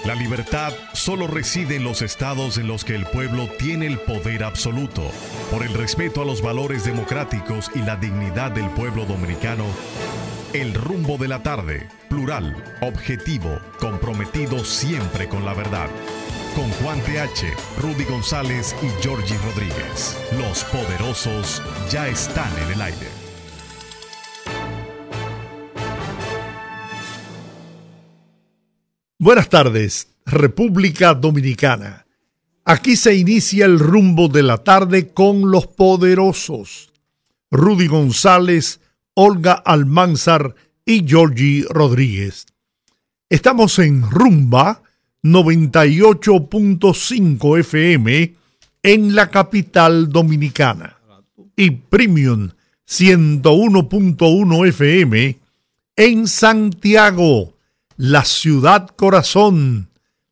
La libertad solo reside en los estados en los que el pueblo tiene el poder absoluto. Por el respeto a los valores democráticos y la dignidad del pueblo dominicano, El Rumbo de la Tarde, plural, objetivo, comprometido siempre con la verdad. Con Juan TH, Rudy González y Georgie Rodríguez. Los poderosos ya están en el aire. Buenas tardes, República Dominicana. Aquí se inicia el Rumbo de la Tarde con los poderosos. Rudy González, Olga Almanzar y Georgie Rodríguez. Estamos en Rumba 98.5 FM en la capital dominicana y Premium 101.1 FM en Santiago, la ciudad corazón,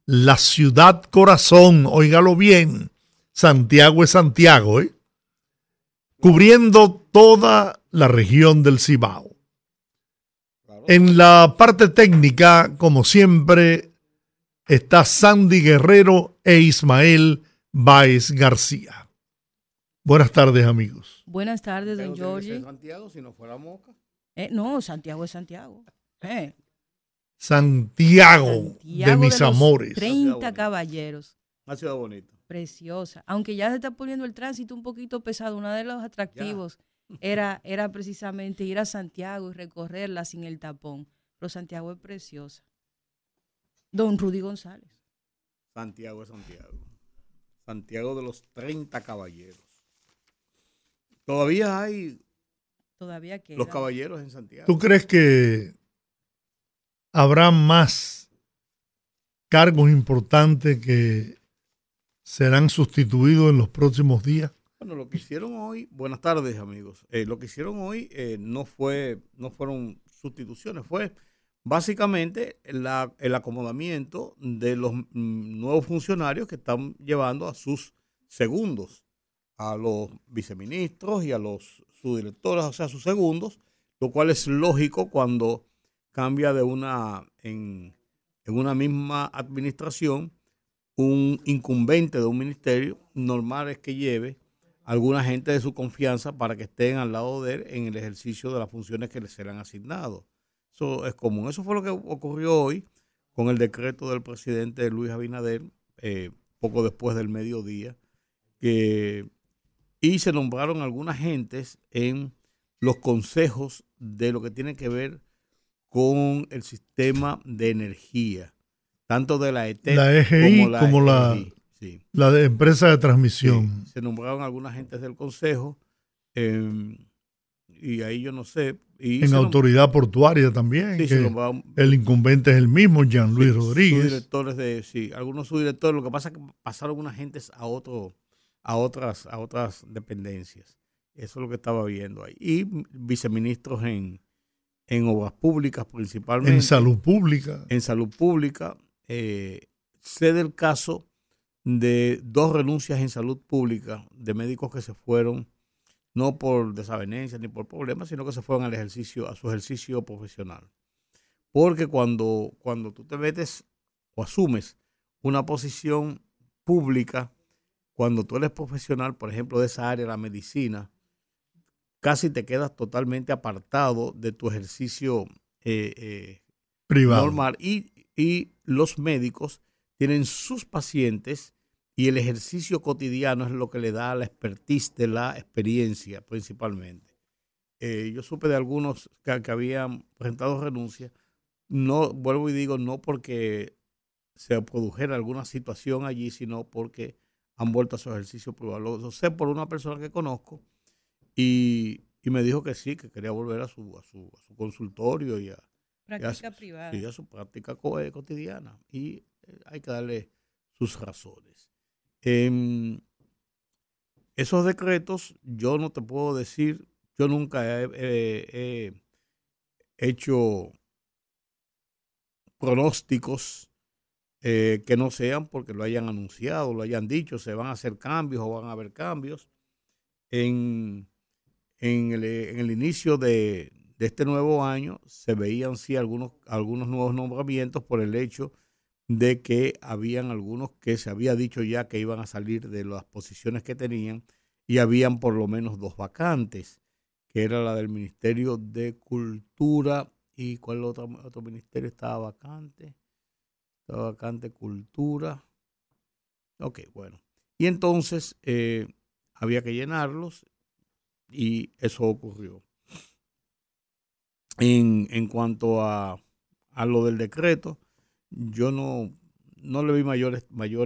óigalo bien, Santiago es Santiago, cubriendo toda la región del Cibao. En la parte técnica, como siempre, está Sandy Guerrero e Ismael Báez García. Buenas tardes, amigos. Buenas tardes, don Georgie. Santiago, si no fuera Moca. No, Santiago es Santiago. Santiago de mis amores. 30 caballeros. Una ciudad bonita. Preciosa. Aunque ya se está poniendo el tránsito un poquito pesado, uno de los atractivos era precisamente ir a Santiago y recorrerla sin el tapón. Pero Santiago es preciosa. Don Rudy González. Santiago es Santiago. Santiago de los 30 caballeros. Todavía queda. Los caballeros en Santiago. ¿Tú crees que habrá más cargos importantes que serán sustituidos en los próximos días? Bueno, lo que hicieron hoy, buenas tardes, amigos. Lo que hicieron hoy no fueron sustituciones, fue básicamente el acomodamiento de los nuevos funcionarios que están llevando a sus segundos, a los viceministros y a los subdirectores, o sea, sus segundos, lo cual es lógico cuando cambia en una misma administración un incumbente de un ministerio. Normal es que lleve alguna gente de su confianza para que estén al lado de él en el ejercicio de las funciones que le serán asignados. Eso es común. Eso fue lo que ocurrió hoy con el decreto del presidente Luis Abinader, poco después del mediodía, y se nombraron algunas gentes en los consejos de lo que tiene que ver con el sistema de energía, tanto de la ETED la EGI como la EGI, sí. La de empresa de transmisión. Sí, se nombraron algunas gentes del consejo, y ahí yo no sé. En autoridad portuaria también, sí, que el incumbente es el mismo, Jean Luis Rodríguez. Subdirectores algunos subdirectores. Lo que pasa es que pasaron unas gentes a otras dependencias. Eso es lo que estaba viendo ahí. Y viceministros en obras públicas principalmente. En salud pública. En salud pública. Sé del caso de 2 renuncias en salud pública de médicos que se fueron, no por desavenencia ni por problemas, sino que se fueron a su ejercicio profesional. Porque cuando tú te metes o asumes una posición pública, cuando tú eres profesional, por ejemplo, de esa área, la medicina, casi te quedas totalmente apartado de tu ejercicio privado normal. Y los médicos tienen sus pacientes y el ejercicio cotidiano es lo que le da la expertise de la experiencia principalmente. Yo supe de algunos que habían presentado renuncias. No, vuelvo y digo, no porque se produjera alguna situación allí, sino porque han vuelto a su ejercicio privado. Lo sé por una persona que conozco y me dijo que sí, que quería volver a su consultorio y a práctica privada. Sí, a su práctica cotidiana. Y hay que darle sus razones. Esos decretos, yo no te puedo decir, yo nunca he hecho pronósticos que no sean porque lo hayan anunciado, lo hayan dicho, se van a hacer cambios o van a haber cambios. En el inicio de este nuevo año se veían sí algunos nuevos nombramientos por el hecho de que habían algunos que se había dicho ya que iban a salir de las posiciones que tenían y habían por lo menos 2 vacantes, que era la del Ministerio de Cultura y ¿cuál otro ministerio estaba vacante? Estaba vacante Cultura. Ok, bueno. Y entonces había que llenarlos y eso ocurrió. En cuanto a lo del decreto, yo no le vi mayores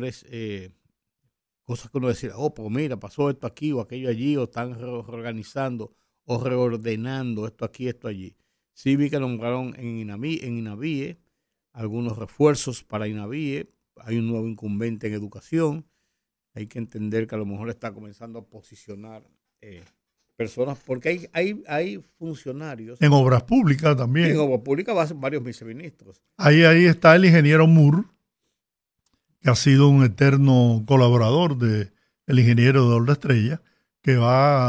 cosas que uno decía, pues mira, pasó esto aquí o aquello allí, o están reorganizando o reordenando esto aquí, esto allí. Sí vi que nombraron en INAVIE algunos refuerzos para INAVIE, hay un nuevo incumbente en educación, hay que entender que a lo mejor está comenzando a posicionar personas, porque hay funcionarios. En obras públicas también. En obras públicas va a ser varios viceministros. Ahí está el ingeniero Moore, que ha sido un eterno colaborador del ingeniero de Olda Estrella, que va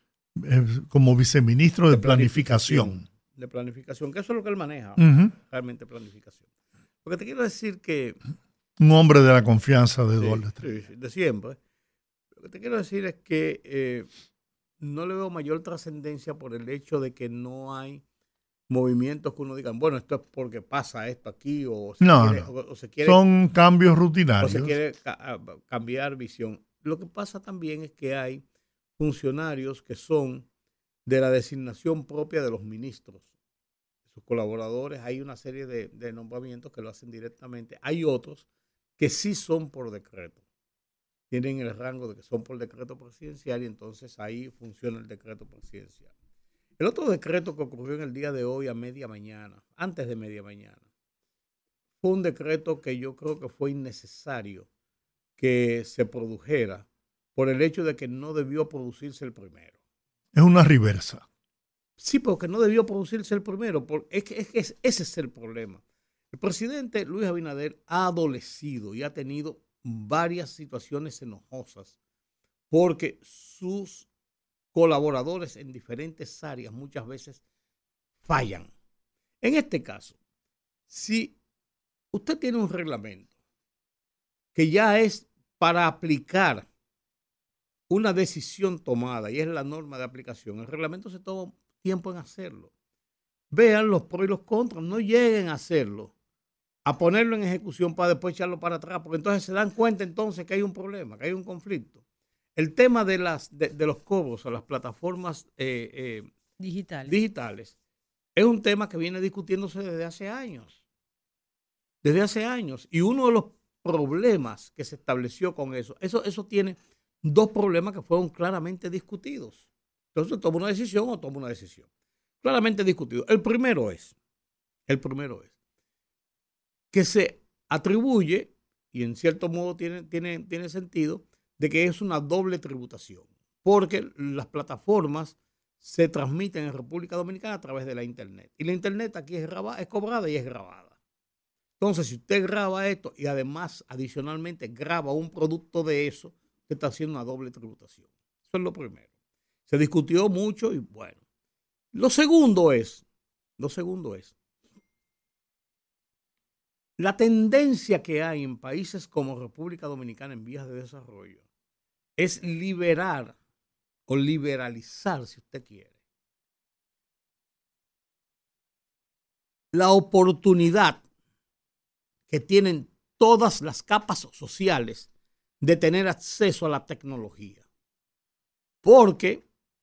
como viceministro de planificación. De planificación, que eso es lo que él maneja, realmente planificación. Porque te quiero decir que... Un hombre de la confianza de Olda Estrella. Sí, de siempre. Lo que te quiero decir es que no le veo mayor trascendencia por el hecho de que no hay movimientos que uno diga, bueno, esto es porque pasa esto aquí, o se quiere, son cambios rutinarios. O se quiere cambiar visión. Lo que pasa también es que hay funcionarios que son de la designación propia de los ministros, de sus colaboradores. Hay una serie de nombramientos que lo hacen directamente. Hay otros que sí son por decreto. Tienen el rango de que son por decreto presidencial y entonces ahí funciona el decreto presidencial. El otro decreto que ocurrió en el día de hoy a media mañana, antes de media mañana, fue un decreto que yo creo que fue innecesario que se produjera por el hecho de que no debió producirse el primero. Es una reversa. Sí, porque no debió producirse el primero. Es que ese es el problema. El presidente Luis Abinader ha adolecido y ha tenido varias situaciones enojosas porque sus colaboradores en diferentes áreas muchas veces fallan. En este caso, si usted tiene un reglamento que ya es para aplicar una decisión tomada y es la norma de aplicación, el reglamento se toma tiempo en hacerlo. Vean los pros y los contras, no lleguen a hacerlo, a ponerlo en ejecución para después echarlo para atrás, porque entonces se dan cuenta entonces que hay un problema, que hay un conflicto. El tema de los cobros a las plataformas digitales es un tema que viene discutiéndose desde hace años. Desde hace años. Y uno de los problemas que se estableció con eso tiene 2 problemas que fueron claramente discutidos. Entonces, toma una decisión o toma una decisión. Claramente discutido. El primero es que se atribuye, y en cierto modo tiene sentido, de que es una doble tributación, porque las plataformas se transmiten en República Dominicana a través de la Internet. Y la Internet aquí es cobrada y es grabada. Entonces, si usted graba esto y además, adicionalmente, graba un producto de eso, usted está haciendo una doble tributación. Eso es lo primero. Se discutió mucho y bueno. Lo segundo es la tendencia que hay en países como República Dominicana en vías de desarrollo es liberar o liberalizar, si usted quiere, la oportunidad que tienen todas las capas sociales de tener acceso a la tecnología. Porque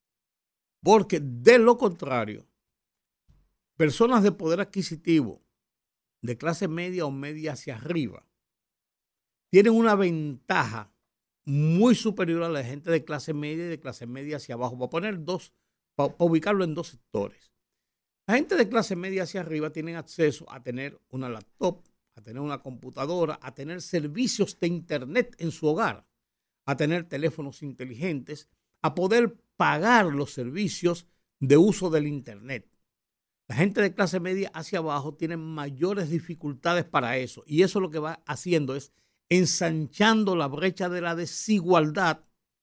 de lo contrario, personas de poder adquisitivo de clase media o media hacia arriba tienen una ventaja muy superior a la gente de clase media y de clase media hacia abajo. Voy a poner para ubicarlo en 2 sectores. La gente de clase media hacia arriba tienen acceso a tener una laptop, a tener una computadora, a tener servicios de internet en su hogar, a tener teléfonos inteligentes, a poder pagar los servicios de uso del internet. La gente de clase media hacia abajo tiene mayores dificultades para eso, y eso lo que va haciendo es ensanchando la brecha de la desigualdad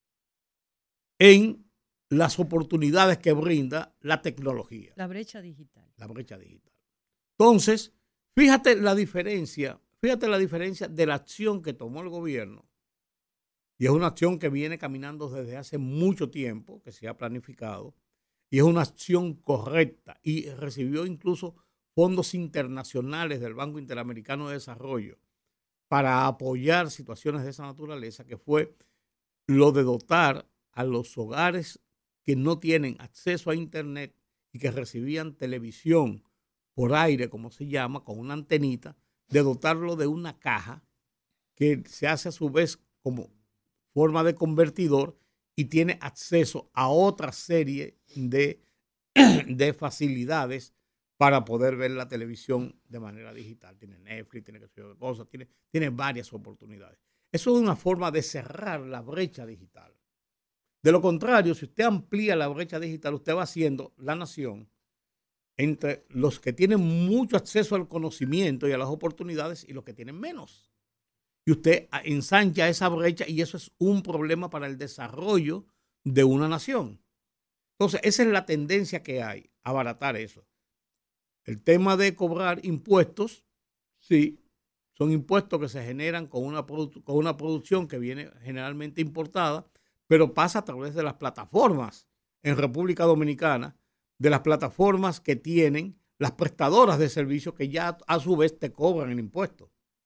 en las oportunidades que brinda la tecnología. La brecha digital. La brecha digital. Entonces, fíjate la diferencia fíjate la diferencia de la acción que tomó el gobierno, y es una acción que viene caminando desde hace mucho tiempo, que se ha planificado, y es una acción correcta, y recibió incluso fondos internacionales del Banco Interamericano de Desarrollo para apoyar situaciones de esa naturaleza, que fue lo de dotar a los hogares que no tienen acceso a Internet y que recibían televisión por aire, como se llama, con una antenita, de dotarlo de una caja que se hace a su vez como forma de convertidor y tiene acceso a otra serie de facilidades para poder ver la televisión de manera digital. Tiene Netflix, tiene que ser de cosas, tiene varias oportunidades. Eso es una forma de cerrar la brecha digital. De lo contrario, si usted amplía la brecha digital, usted va haciendo la nación entre los que tienen mucho acceso al conocimiento y a las oportunidades y los que tienen menos. Y usted ensancha esa brecha y eso es un problema para el desarrollo de una nación. Entonces, esa es la tendencia que hay, abaratar eso. El tema de cobrar impuestos, sí, son impuestos que se generan con una producción que viene generalmente importada, pero pasa a través de las plataformas en República Dominicana, de las plataformas que tienen las prestadoras de servicios que ya a su vez te cobran el impuesto.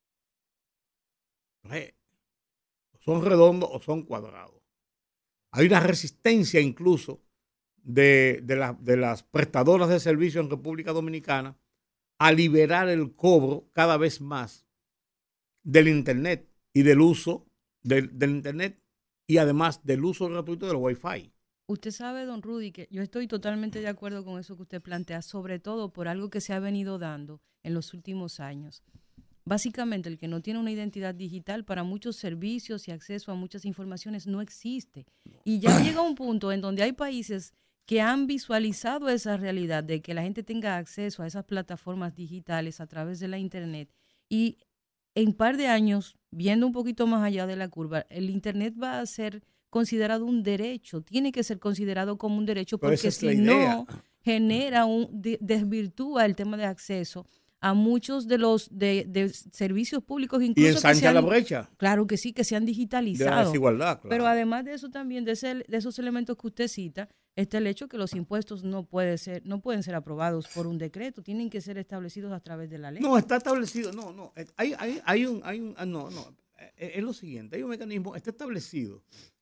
Son redondos o son cuadrados. Hay una resistencia incluso de las prestadoras de servicios en República Dominicana a liberar el cobro cada vez más del Internet y del uso del Internet y además del uso gratuito del Wi-Fi. Usted sabe, don Rudy, que yo estoy totalmente de acuerdo con eso que usted plantea, sobre todo por algo que se ha venido dando en los últimos años. Básicamente, el que no tiene una identidad digital para muchos servicios y acceso a muchas informaciones no existe. Y ya llega un punto en donde hay países que han visualizado esa realidad de que la gente tenga acceso a esas plataformas digitales a través de la Internet. Y en un par de años, viendo un poquito más allá de la curva, el Internet va a ser considerado un derecho, tiene que ser considerado como un derecho, porque si no, genera desvirtúa el tema de acceso a muchos de los de servicios públicos, incluso y ensancha la brecha. Claro que sí, que se han digitalizado. De la desigualdad, claro. Pero además de eso también, de esos elementos que usted cita, está el hecho que los impuestos no pueden ser aprobados por un decreto, tienen que ser establecidos a través de la ley. No, está establecido, no. Es lo siguiente, hay un mecanismo, está establecido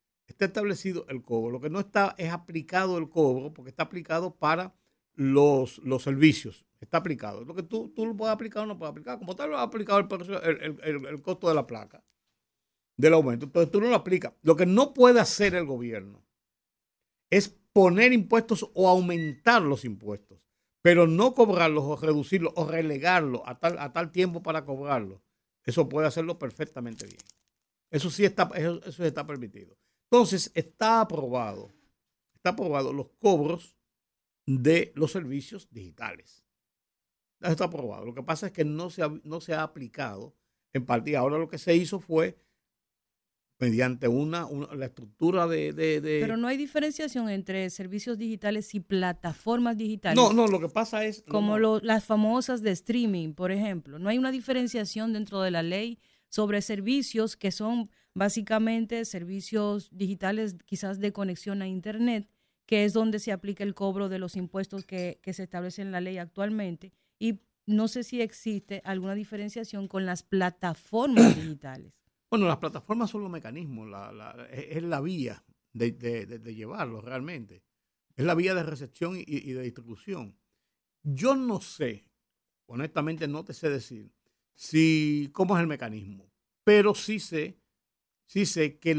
el cobro. Lo que no está es aplicado el cobro, porque está aplicado para los servicios. Está aplicado. Lo que tú lo puedes aplicar o no puedes aplicar. Como tal, lo has aplicado el costo de la placa, del aumento. Entonces tú no lo aplicas. Lo que no puede hacer el gobierno es poner impuestos o aumentar los impuestos, pero no cobrarlos o reducirlos o relegarlos a tal tiempo para cobrarlos. Eso puede hacerlo perfectamente bien. Eso sí está permitido. Entonces, está aprobado los cobros de los servicios digitales. Está aprobado. Lo que pasa es que no se ha aplicado en parte. Y ahora lo que se hizo fue mediante la estructura de... Pero no hay diferenciación entre servicios digitales y plataformas digitales. No, lo que pasa es... Como las famosas de streaming, por ejemplo. No hay una diferenciación dentro de la ley sobre servicios que son básicamente servicios digitales quizás de conexión a Internet, que es donde se aplica el cobro de los impuestos que se establece en la ley actualmente. Y no sé si existe alguna diferenciación con las plataformas digitales. Bueno, las plataformas son los mecanismos, es la vía de llevarlo realmente. Es la vía de recepción y de distribución. Yo no sé, honestamente no te sé decir cómo es el mecanismo, pero sí sé que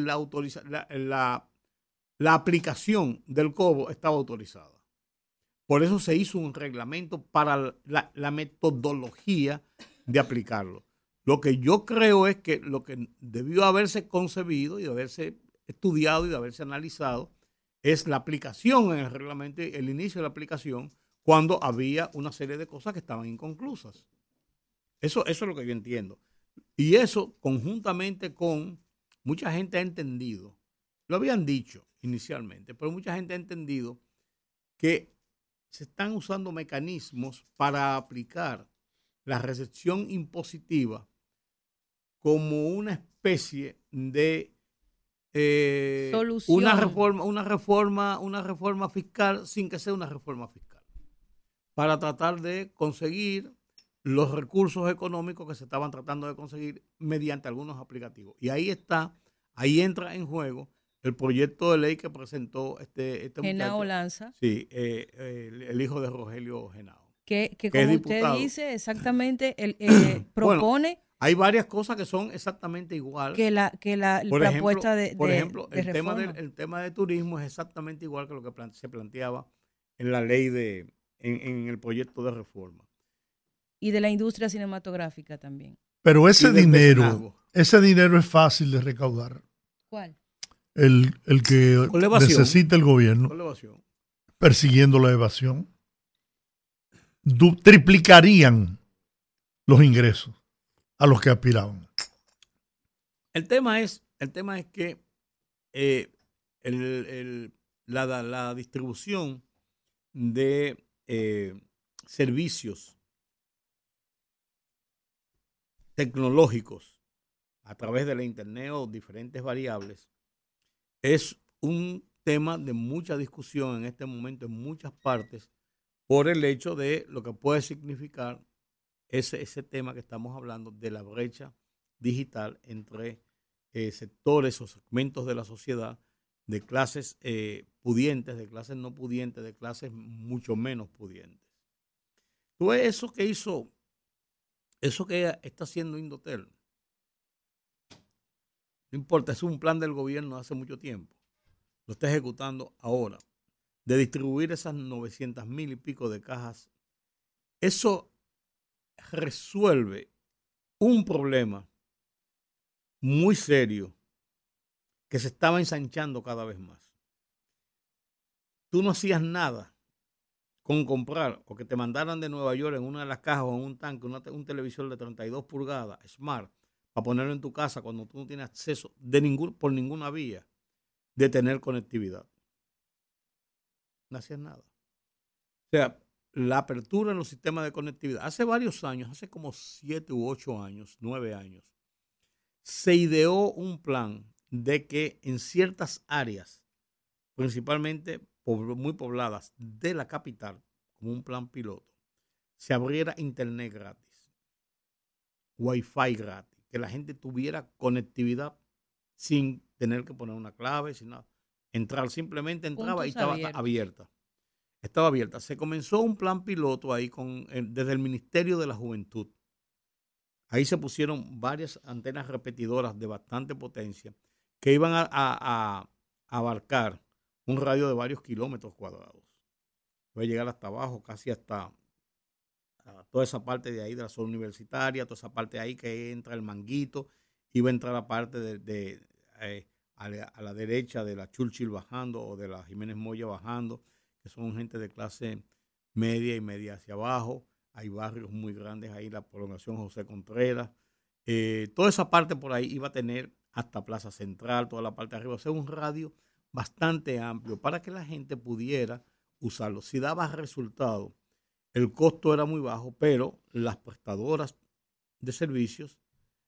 la aplicación del cobro estaba autorizada. Por eso se hizo un reglamento para la metodología de aplicarlo. Lo que yo creo es que lo que debió haberse concebido y de haberse estudiado y de haberse analizado es la aplicación en el reglamento, el inicio de la aplicación, cuando había una serie de cosas que estaban inconclusas. Eso es lo que yo entiendo. Y eso, conjuntamente con mucha gente ha entendido, lo habían dicho inicialmente, pero mucha gente ha entendido que se están usando mecanismos para aplicar la recepción impositiva como una especie de solución. una reforma fiscal sin que sea una reforma fiscal, para tratar de conseguir los recursos económicos que se estaban tratando de conseguir mediante algunos aplicativos. Y ahí entra en juego el proyecto de ley que presentó este Genao muchacho. Lanza. Sí, el hijo de Rogelio Genao. Que es como diputado. usted dice, exactamente, propone... Bueno, hay varias cosas que son exactamente igual. Que la propuesta de Por ejemplo, de reforma. el tema de turismo es exactamente igual que lo que se planteaba en la ley en el proyecto de reforma. Y de la industria cinematográfica también. Pero ese dinero es fácil de recaudar. ¿Cuál? El que necesita el gobierno persiguiendo la evasión. Triplicarían los ingresos a los que aspiraban. El tema es que la distribución de servicios tecnológicos a través de la internet o diferentes variables es un tema de mucha discusión en este momento en muchas partes, por el hecho de lo que puede significar ese tema que estamos hablando de la brecha digital entre sectores o segmentos de la sociedad, de clases pudientes, de clases no pudientes, de clases mucho menos pudientes. Tú ves eso que está haciendo Indotel. No importa, es un plan del gobierno hace mucho tiempo. Lo está ejecutando ahora. De distribuir esas 900,000 y pico de cajas. Eso resuelve un problema muy serio que se estaba ensanchando cada vez más. Tú no hacías nada con comprar o que te mandaran de Nueva York en una de las cajas o en un tanque un televisor de 32 pulgadas Smart para ponerlo en tu casa cuando tú no tienes acceso por ninguna vía de tener conectividad. No hacías nada. O sea, la apertura en los sistemas de conectividad. Hace varios años, hace como 7 u 8 años, 9 años, se ideó un plan de que en ciertas áreas, principalmente muy pobladas de la capital, como un plan piloto, se abriera internet gratis, wifi gratis, que la gente tuviera conectividad sin tener que poner una clave, sin nada. Simplemente entraba y estaba abierta. Estaba abierta. Se comenzó un plan piloto ahí desde el Ministerio de la Juventud. Ahí se pusieron varias antenas repetidoras de bastante potencia que iban a abarcar un radio de varios kilómetros cuadrados. Puede llegar hasta abajo, casi hasta toda esa parte de ahí de la zona universitaria, toda esa parte de ahí que entra el Manguito, iba a entrar la parte a la derecha de la Churchill bajando o de la Jiménez Moya bajando, que son gente de clase media y media hacia abajo. Hay barrios muy grandes ahí, la prolongación José Contreras. Toda esa parte por ahí iba a tener hasta Plaza Central, toda la parte de arriba. O sea, un radio bastante amplio para que la gente pudiera usarlo. Si daba resultado, el costo era muy bajo, pero las prestadoras de servicios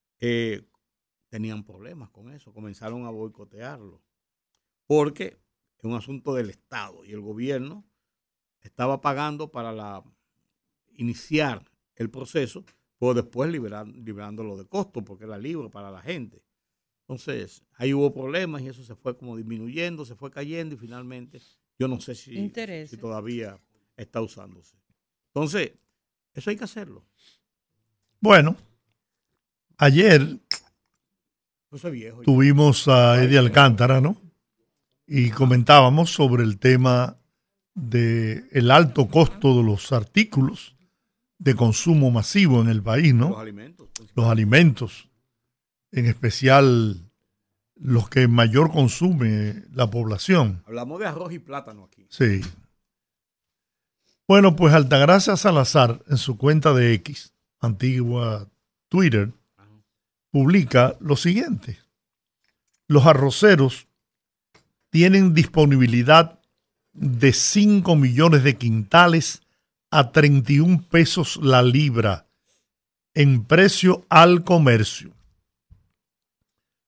tenían problemas con eso. Comenzaron a boicotearlo. Porque es un asunto del Estado y el gobierno estaba pagando para iniciar el proceso, pero después liberándolo de costo porque era libre para la gente. Entonces, ahí hubo problemas y eso se fue como disminuyendo, se fue cayendo y finalmente yo no sé si todavía está usándose. Entonces, eso hay que hacerlo. Bueno, ayer tuvimos a Eddie Alcántara, ¿no? Y comentábamos sobre el tema del alto costo de los artículos de consumo masivo en el país, ¿no? Los alimentos, en especial los que mayor consume la población. Hablamos de arroz y plátano aquí. Sí. Bueno, pues Altagracia Salazar, en su cuenta de X, antigua Twitter, publica lo siguiente. Los arroceros tienen disponibilidad de 5 millones de quintales a 31 pesos la libra en precio al comercio.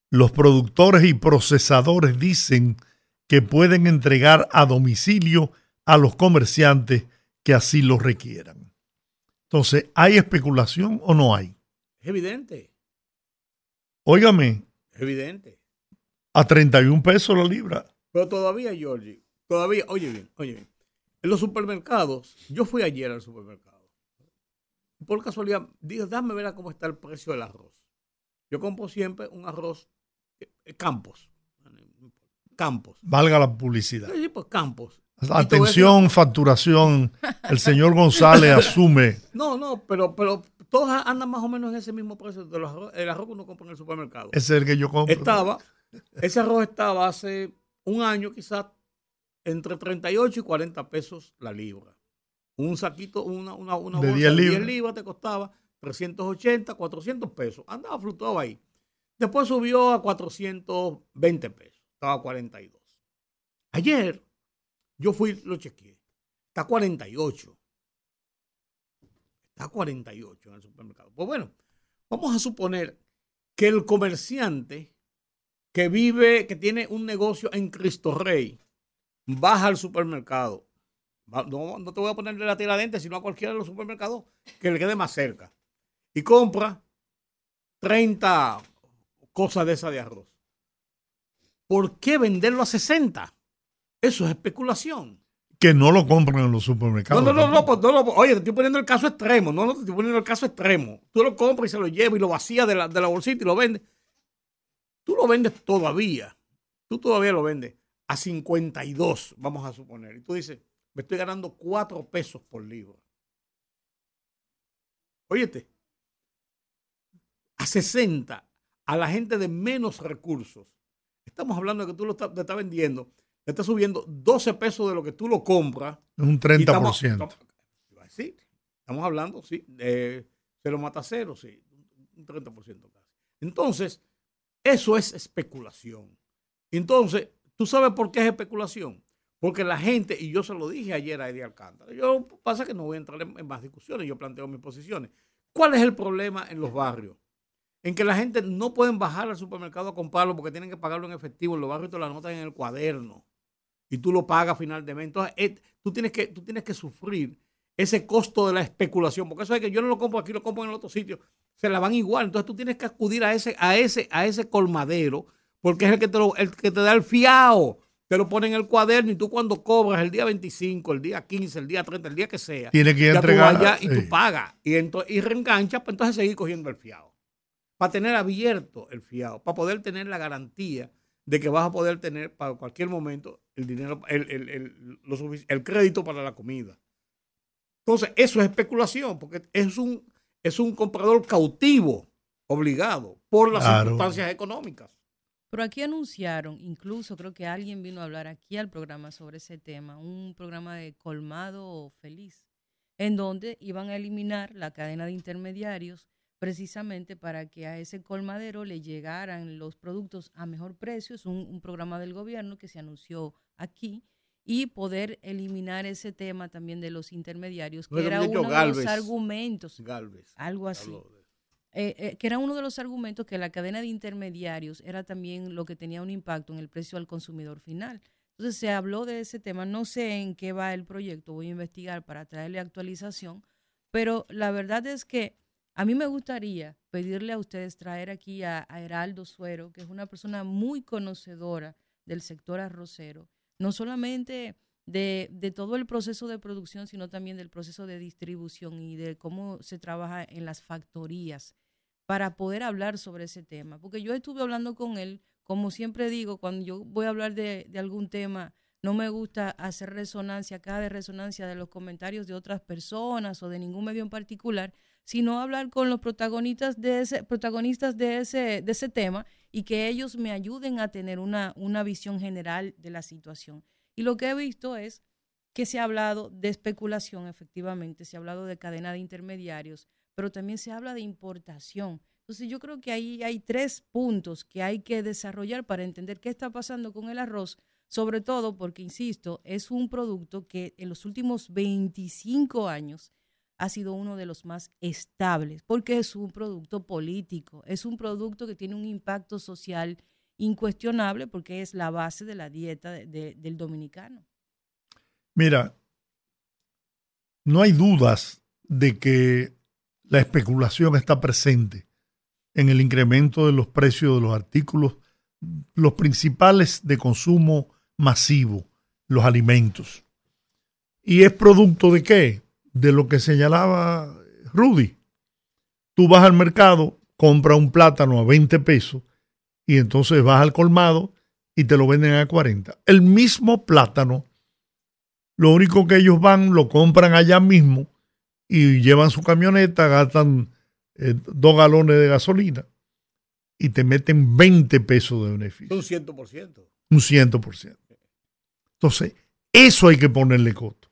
los productores y procesadores dicen que pueden entregar a domicilio a los comerciantes que así lo requieran. Entonces, ¿hay especulación o no hay? Es evidente. Óigame, Es evidente. a 31 pesos la libra. Pero todavía, Georgie, todavía, oye bien. En los supermercados, yo fui ayer al supermercado. Por casualidad, dije, déjame ver cómo está el precio del arroz. Yo compro siempre un arroz Campos. Valga la publicidad. Sí, pues Campos. Atención, facturación. El señor González asume. No, pero todos andan más o menos en ese mismo precio de el arroz que uno compra en el supermercado. Ese es el que yo compro. Ese arroz estaba hace un año quizás entre 38 y 40 pesos la libra. Un saquito, una bolsa de 10 libras te costaba 380, 400 pesos. Andaba fluctuado ahí. Después subió a 420 pesos. Estaba a 42. Ayer yo fui, lo chequeé. Está a 48. Está a 48 en el supermercado. Pues bueno, vamos a suponer que el comerciante que tiene un negocio en Cristo Rey, baja al supermercado. No te voy a ponerle la Tiradentes, sino a cualquiera de los supermercados que le quede más cerca. Y compra 30 cosas de esas de arroz. ¿Por qué venderlo a 60? Eso es especulación. Que no lo compran en los supermercados. No. Oye, te estoy poniendo el caso extremo. No, te estoy poniendo el caso extremo. Tú lo compras y se lo llevas y lo vacías de la bolsita y lo vendes. Tú lo vendes todavía. Tú todavía lo vendes a 52, vamos a suponer. Y tú dices, me estoy ganando 4 pesos por libra. Óyete, a 60, a la gente de menos recursos. Estamos hablando de que tú lo estás vendiendo, le estás subiendo 12 pesos de lo que tú lo compras. Un 30%. Estamos hablando, sí, de cero mata cero, sí, un 30% casi. Entonces, eso es especulación. Entonces, ¿tú sabes por qué es especulación? Porque la gente, y yo se lo dije ayer a Eddie Alcántara, pasa que no voy a entrar en más discusiones, yo planteo mis posiciones. ¿Cuál es el problema en los barrios? En que la gente no pueden bajar al supermercado a comprarlo porque tienen que pagarlo en efectivo. En los barrios te lo anotan en el cuaderno y tú lo pagas final de mes. Entonces, tú tienes que sufrir ese costo de la especulación, porque eso es que yo no lo compro aquí, lo compro en el otro sitio, se la van igual. Entonces tú tienes que acudir a ese colmadero, porque es el que te da el fiado. Te lo pone en el cuaderno y tú cuando cobras el día 25, el día 15, el día 30, el día que sea, tienes que ya entregar, tú vas allá y tú pagas y reenganchas para entonces seguir cogiendo el fiado. Para tener abierto el fiado, para poder tener la garantía de que vas a poder tener para cualquier momento el dinero, el crédito para la comida. Entonces, eso es especulación, porque es un comprador cautivo, obligado, por las circunstancias económicas. Pero aquí anunciaron, incluso creo que alguien vino a hablar aquí al programa sobre ese tema, un programa de colmado feliz, en donde iban a eliminar la cadena de intermediarios precisamente para que a ese colmadero le llegaran los productos a mejor precio. Es un programa del gobierno que se anunció aquí, y poder eliminar ese tema también de los intermediarios, que era uno de los argumentos, algo así. Que era uno de los argumentos, que la cadena de intermediarios era también lo que tenía un impacto en el precio al consumidor final. Entonces se habló de ese tema. No sé en qué va el proyecto, voy a investigar para traerle actualización, pero la verdad es que a mí me gustaría pedirle a ustedes traer aquí a Heraldo Suero, que es una persona muy conocedora del sector arrocero, no solamente de todo el proceso de producción, sino también del proceso de distribución y de cómo se trabaja en las factorías, para poder hablar sobre ese tema. Porque yo estuve hablando con él, como siempre digo, cuando yo voy a hablar de algún tema, no me gusta hacer acá de resonancia de los comentarios de otras personas o de ningún medio en particular, sino hablar con los protagonistas de ese tema, y que ellos me ayuden a tener una visión general de la situación. Y lo que he visto es que se ha hablado de especulación, efectivamente, se ha hablado de cadena de intermediarios, pero también se habla de importación. Entonces yo creo que ahí hay 3 puntos que hay que desarrollar para entender qué está pasando con el arroz, sobre todo porque, insisto, es un producto que en los últimos 25 años ha sido uno de los más estables, porque es un producto político, es un producto que tiene un impacto social incuestionable porque es la base de la dieta del dominicano. Mira, no hay dudas de que la especulación está presente en el incremento de los precios de los artículos, los principales de consumo masivo, los alimentos. ¿Y es producto de qué? De lo que señalaba Rudy. Tú vas al mercado, compras un plátano a 20 pesos y entonces vas al colmado y te lo venden a 40. El mismo plátano, lo único que ellos van, lo compran allá mismo y llevan su camioneta, gastan 2 galones de gasolina y te meten 20 pesos de beneficio. Un 100%. Un 100%. Entonces, eso hay que ponerle coto.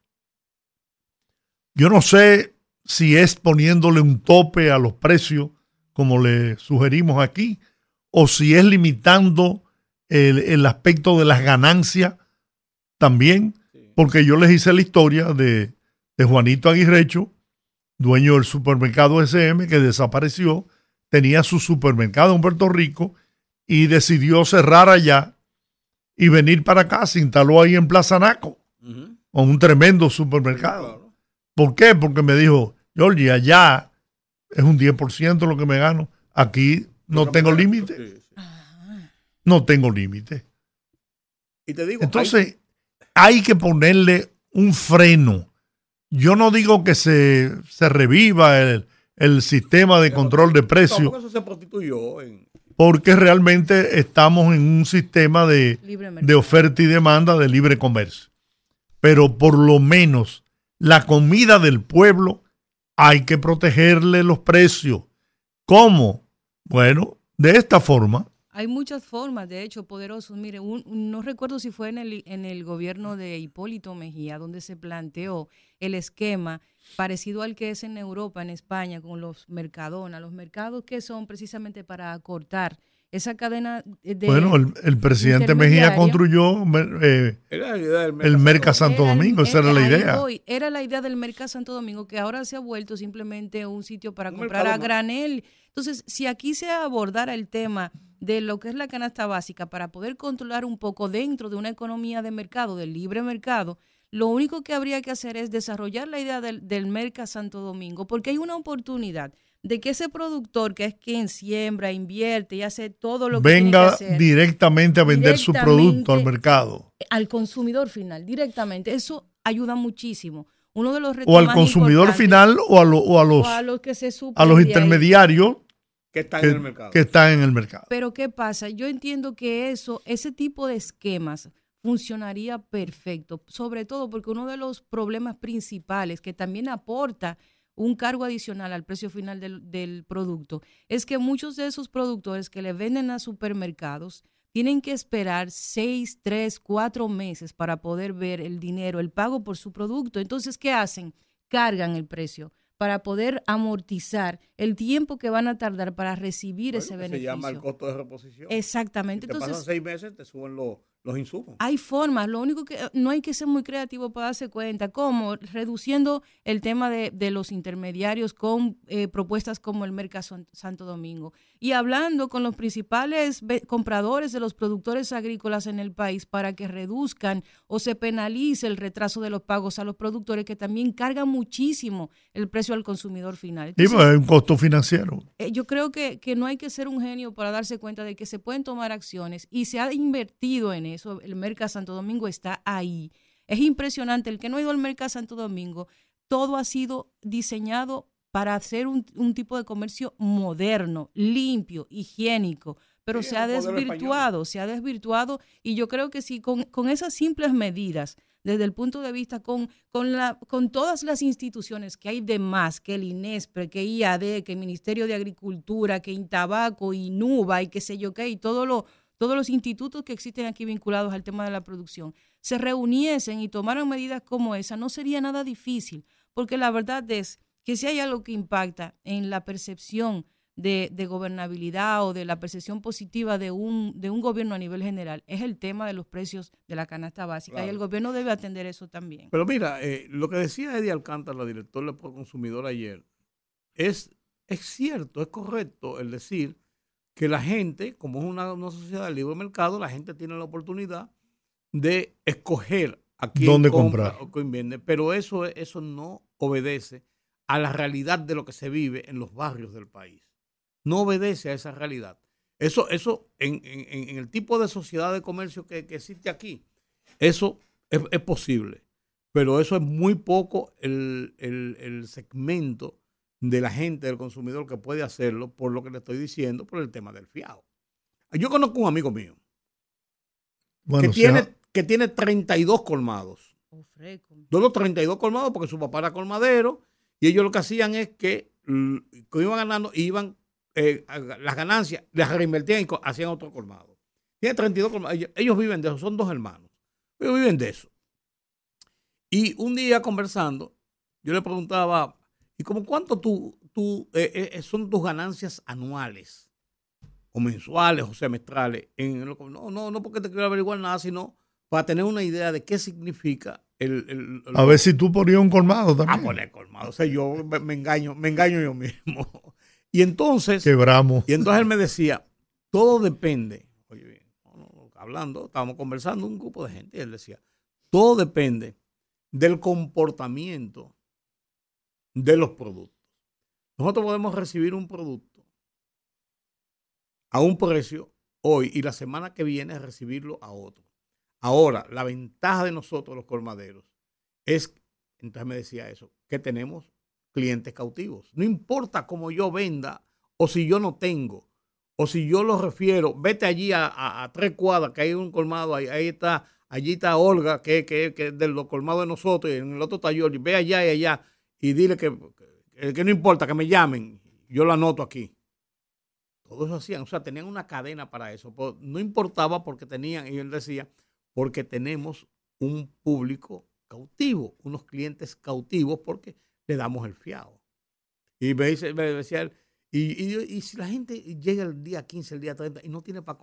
Yo no sé si es poniéndole un tope a los precios, como le sugerimos aquí, o si es limitando el aspecto de las ganancias también, porque yo les hice la historia de Juanito Aguirrecho, dueño del supermercado SM, que desapareció, tenía su supermercado en Puerto Rico y decidió cerrar allá y venir para acá. Se instaló ahí en Plaza Naco, con un tremendo supermercado. ¿Por qué? Porque me dijo, Georgie, allá es un 10% lo que me gano. Aquí no tengo límite. No tengo límite. Y te digo, entonces, hay que ponerle un freno. Yo no digo que se reviva el sistema de control de precios. Eso se prostituyó porque realmente estamos en un sistema de oferta y demanda de libre comercio. Pero por lo menos la comida del pueblo hay que protegerle los precios. ¿Cómo? Bueno, de esta forma. Hay muchas formas, de hecho, poderosos. Mire, no recuerdo si fue en el gobierno de Hipólito Mejía, donde se planteó el esquema parecido al que es en Europa, en España, con los Mercadona. Los mercados que son precisamente para acortar esa cadena de... Bueno, el presidente Mejía construyó el Merca Santo Domingo, esa era la idea. Era la idea del Merca Santo Domingo, que ahora se ha vuelto simplemente un sitio para comprar a granel. Entonces, si aquí se abordara el tema de lo que es la canasta básica para poder controlar un poco dentro de una economía de mercado, del libre mercado, lo único que habría que hacer es desarrollar la idea del Merca Santo Domingo, porque hay una oportunidad de que ese productor, que es quien siembra, invierte y hace todo lo que tiene que hacer, venga directamente a vender su producto al mercado. Al consumidor final, directamente. Eso ayuda muchísimo. Uno de los retos o al consumidor final o a los intermediarios que están en el mercado. Que están en el mercado. Pero ¿qué pasa? Yo entiendo que ese tipo de esquemas funcionaría perfecto, sobre todo porque uno de los problemas principales que también aporta un cargo adicional al precio final del producto es que muchos de esos productores que le venden a supermercados tienen que esperar 6, 3, 4 meses para poder ver el dinero, el pago por su producto. Entonces, ¿qué hacen? Cargan el precio para poder amortizar el tiempo que van a tardar para recibir ese beneficio. Se llama el costo de reposición. Exactamente. Si te pasan 6 meses, te suben los insumos. Hay formas, lo único que no hay que ser muy creativo para darse cuenta, como reduciendo el tema de los intermediarios con propuestas como el Merca Santo Domingo y hablando con los principales compradores de los productores agrícolas en el país para que reduzcan o se penalice el retraso de los pagos a los productores que también cargan muchísimo el precio al consumidor final. Entonces, y pues es un costo financiero. Yo creo que no hay que ser un genio para darse cuenta de que se pueden tomar acciones y se ha invertido en eso. El Merca Santo Domingo está ahí. Es impresionante. El que no ha ido al Merca Santo Domingo, todo ha sido diseñado para hacer un tipo de comercio moderno, limpio, higiénico, pero se ha desvirtuado y yo creo que sí, con esas simples medidas, desde el punto de vista con todas las instituciones que hay de más, que el INESPRE, que IAD, que el Ministerio de Agricultura, que Intabaco, INUBA y qué sé yo qué, y todos los institutos que existen aquí vinculados al tema de la producción, se reuniesen y tomaran medidas como esa, no sería nada difícil, porque la verdad es que si hay algo que impacta en la percepción de gobernabilidad o de la percepción positiva de un gobierno a nivel general es el tema de los precios de la canasta básica, claro. Y el gobierno debe atender eso también. Pero mira, lo que decía Eddie Alcántara, la directora de Consumidor ayer, es cierto, es correcto el decir que la gente, como es una sociedad de libre mercado, la gente tiene la oportunidad de escoger a quién ¿dónde compra comprar? O quién vende, pero eso no obedece a la realidad de lo que se vive en los barrios del país. No obedece a esa realidad. Eso en el tipo de sociedad de comercio que existe aquí, eso es posible, pero eso es muy poco el segmento de la gente, del consumidor, que puede hacerlo, por lo que le estoy diciendo, por el tema del fiado. Yo conozco un amigo mío bueno, que tiene 32 colmados. De los 32 colmados, porque su papá era colmadero, y ellos lo que hacían es que iban ganando, iban las ganancias, las reinvertían y hacían otro colmado. Tiene 32 colmados. Ellos viven de eso, son 2 hermanos. Ellos viven de eso. Y un día conversando, yo le preguntaba, ¿y como cuánto son tus ganancias anuales? O mensuales o semestrales. No porque te quiero averiguar nada, sino para tener una idea de qué significa a ver si tú ponías un colmado también. Poner colmado. O sea, yo me engaño yo mismo. Y entonces, quebramos. Y entonces él me decía, todo depende. Oye, estábamos conversando un grupo de gente, y él decía, todo depende del comportamiento de los productos. Nosotros podemos recibir un producto a un precio hoy y la semana que viene recibirlo a otro. Ahora, la ventaja de nosotros los colmaderos es, entonces me decía eso, que tenemos clientes cautivos. No importa cómo yo venda o si yo no tengo o si yo lo refiero, vete allí a 3 cuadras que hay un colmado, allí está Olga que es de los colmados de nosotros, y en el otro taller, y ve allá y allá y dile que no importa, que me llamen, yo lo anoto aquí. Todo eso hacían, o sea, tenían una cadena para eso. Pero no importaba porque tenían, y él decía, porque tenemos un público cautivo, unos clientes cautivos, porque le damos el fiado. Y me decía él, y si la gente llega el día 15, el día 30 y no tiene para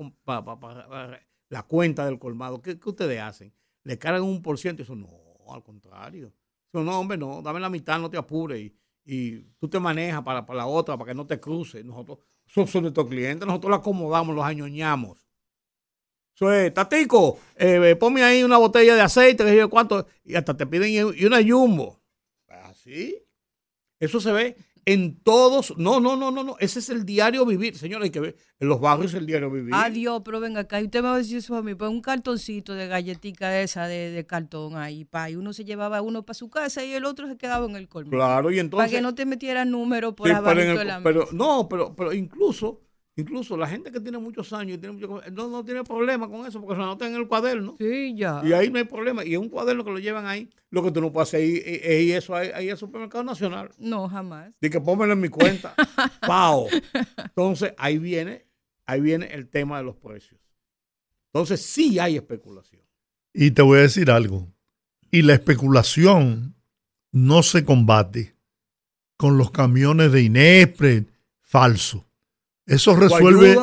la cuenta del colmado, ¿qué ustedes hacen? ¿Le cargan un %? Y eso no, al contrario. Eso no, hombre, no, dame la mitad, no te apures. Y tú te manejas para la otra, para que no te cruce. Nosotros son nuestros clientes, nosotros los acomodamos, los añoñamos. Eso es, Tatico, ponme ahí una botella de aceite, que yo cuánto, y hasta te piden y una Jumbo. Así. Eso se ve en todos. No. Ese es el diario vivir. Señora, hay que ver. En los barrios el diario vivir. Adiós, pero venga acá. Y usted me va a decir eso a mí. Pues un cartoncito de galletita esa de cartón ahí, y uno se llevaba uno para su casa y el otro se quedaba en el colmado. Claro, y entonces. Para que no te metieran número por abajo de la mesa. Pero incluso la gente que tiene muchos años y no tiene problema con eso, porque se anota en el cuaderno. Sí, ya. Y ahí no hay problema. Y es un cuaderno que lo llevan ahí. Lo que tú no puedes hacer es ir eso ahí al supermercado nacional. No, jamás. De que pónmelo en mi cuenta. ¡Pao! Entonces, ahí viene el tema de los precios. Entonces, sí hay especulación. Y te voy a decir algo. Y la especulación no se combate con los camiones de Inespre falso. Eso resuelve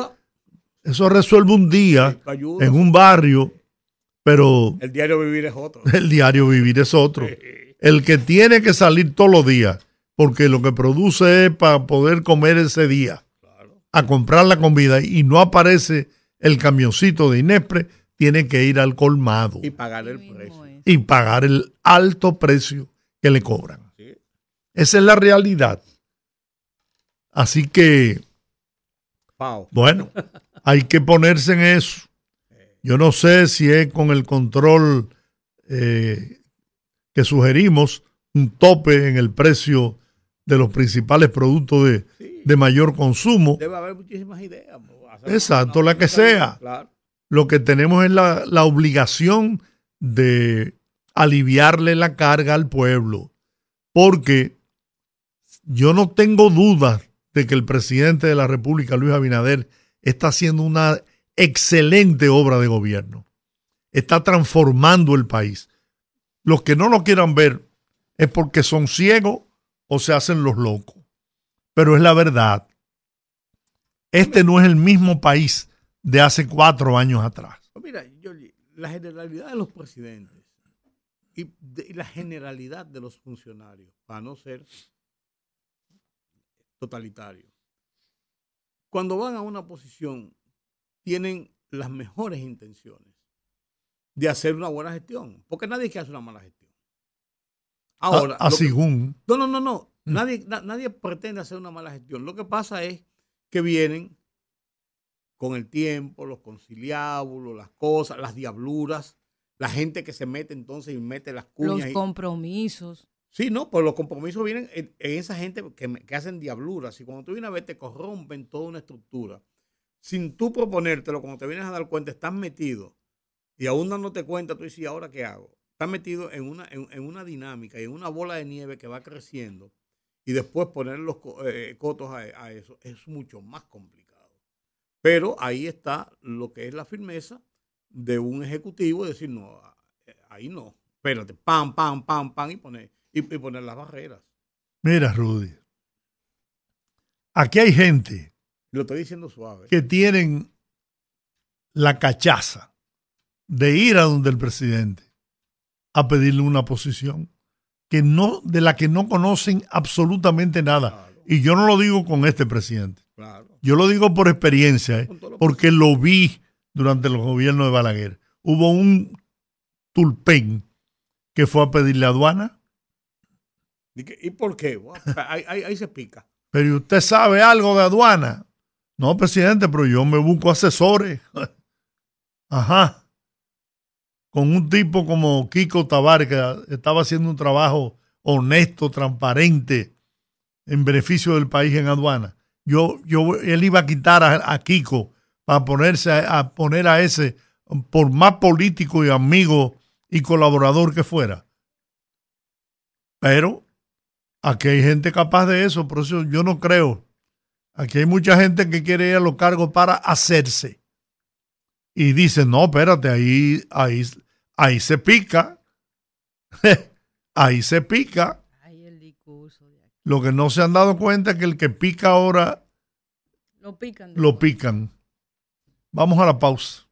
un día en un barrio, pero el diario vivir es otro. El diario vivir es otro. El que tiene que salir todos los días, porque lo que produce es para poder comer ese día, claro, a comprar la comida, y no aparece el camioncito de Inespre, tiene que ir al colmado y pagar el precio. Y pagar el alto precio que le cobran. ¿Sí? Esa es la realidad. Así que bueno, hay que ponerse en eso. Yo no sé si es con el control que sugerimos, un tope en el precio de los principales productos de mayor consumo. Debe haber muchísimas ideas. Exacto, la que sea. Claro. Lo que tenemos es la obligación de aliviarle la carga al pueblo, porque yo no tengo dudas de que el presidente de la República, Luis Abinader, está haciendo una excelente obra de gobierno. Está transformando el país. Los que no lo quieran ver es porque son ciegos o se hacen los locos. Pero es la verdad. Este no es el mismo país de hace 4 años atrás. Mira, la generalidad de los presidentes y la generalidad de los funcionarios, para no ser totalitario, cuando van a una posición, tienen las mejores intenciones de hacer una buena gestión, porque nadie quiere hacer una mala gestión. Ahora, no. Nadie pretende hacer una mala gestión. Lo que pasa es que vienen con el tiempo, los conciliábulos, las cosas, las diabluras, la gente que se mete entonces y mete las cuñas. Los compromisos. Sí, no, pues los compromisos vienen en esa gente que hacen diabluras. Y cuando tú vienes a ver, te corrompen toda una estructura. Sin tú proponértelo, cuando te vienes a dar cuenta, estás metido. Y aún dándote cuenta, tú dices, ¿y ahora qué hago? Estás metido en una dinámica y en una bola de nieve que va creciendo. Y después poner los cotos a eso es mucho más complicado. Pero ahí está lo que es la firmeza de un ejecutivo, decir, no, ahí no. Espérate, pam, y poner las barreras. Mira, Rudy, aquí hay gente Lo estoy diciendo suave. que tienen la cachaza de ir a donde el presidente a pedirle una posición de la que no conocen absolutamente nada. Claro. Y yo no lo digo con este presidente. Claro. Yo lo digo por experiencia, porque lo vi durante los gobiernos de Balaguer. Hubo un tulpen que fue a pedirle aduana. ¿Y por qué? Ahí se pica. Pero usted sabe algo de aduana. No, presidente, pero yo me busco asesores. Ajá. Con un tipo como Kiko Tavares, que estaba haciendo un trabajo honesto, transparente, en beneficio del país en aduana. Él iba a quitar a Kiko para poner a ese, por más político y amigo y colaborador que fuera. Pero aquí hay gente capaz de eso, por eso yo no creo. Aquí hay mucha gente que quiere ir a los cargos para hacerse. Y dice, no, espérate, ahí se pica. Ahí se pica. Ay, el discurso de aquí. Lo que no se han dado cuenta es que el que pica ahora lo pican. Vamos a la pausa.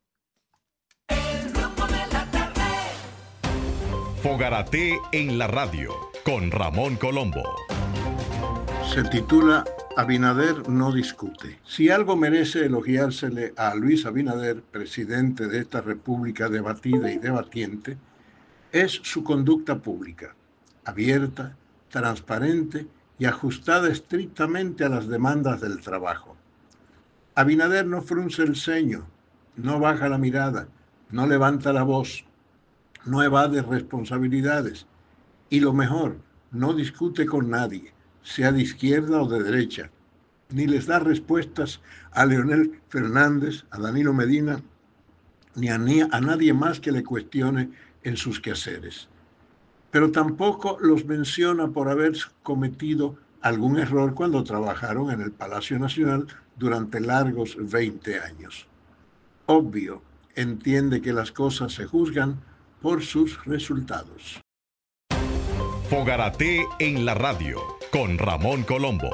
Fogarate en la radio con Ramón Colombo. Se titula Abinader no discute. Si algo merece elogiársele a Luis Abinader, presidente de esta república debatida y debatiente, es su conducta pública, abierta, transparente y ajustada estrictamente a las demandas del trabajo. Abinader no frunce el ceño, no baja la mirada, no levanta la voz, no evade responsabilidades y lo mejor, no discute con nadie, sea de izquierda o de derecha, ni les da respuestas a Leonel Fernández, a Danilo Medina, ni a nadie más que le cuestione en sus quehaceres. Pero tampoco los menciona por haber cometido algún error cuando trabajaron en el Palacio Nacional durante largos 20 años. Obvio, entiende que las cosas se juzgan por sus resultados. Fogarate en la radio con Ramón Colombo.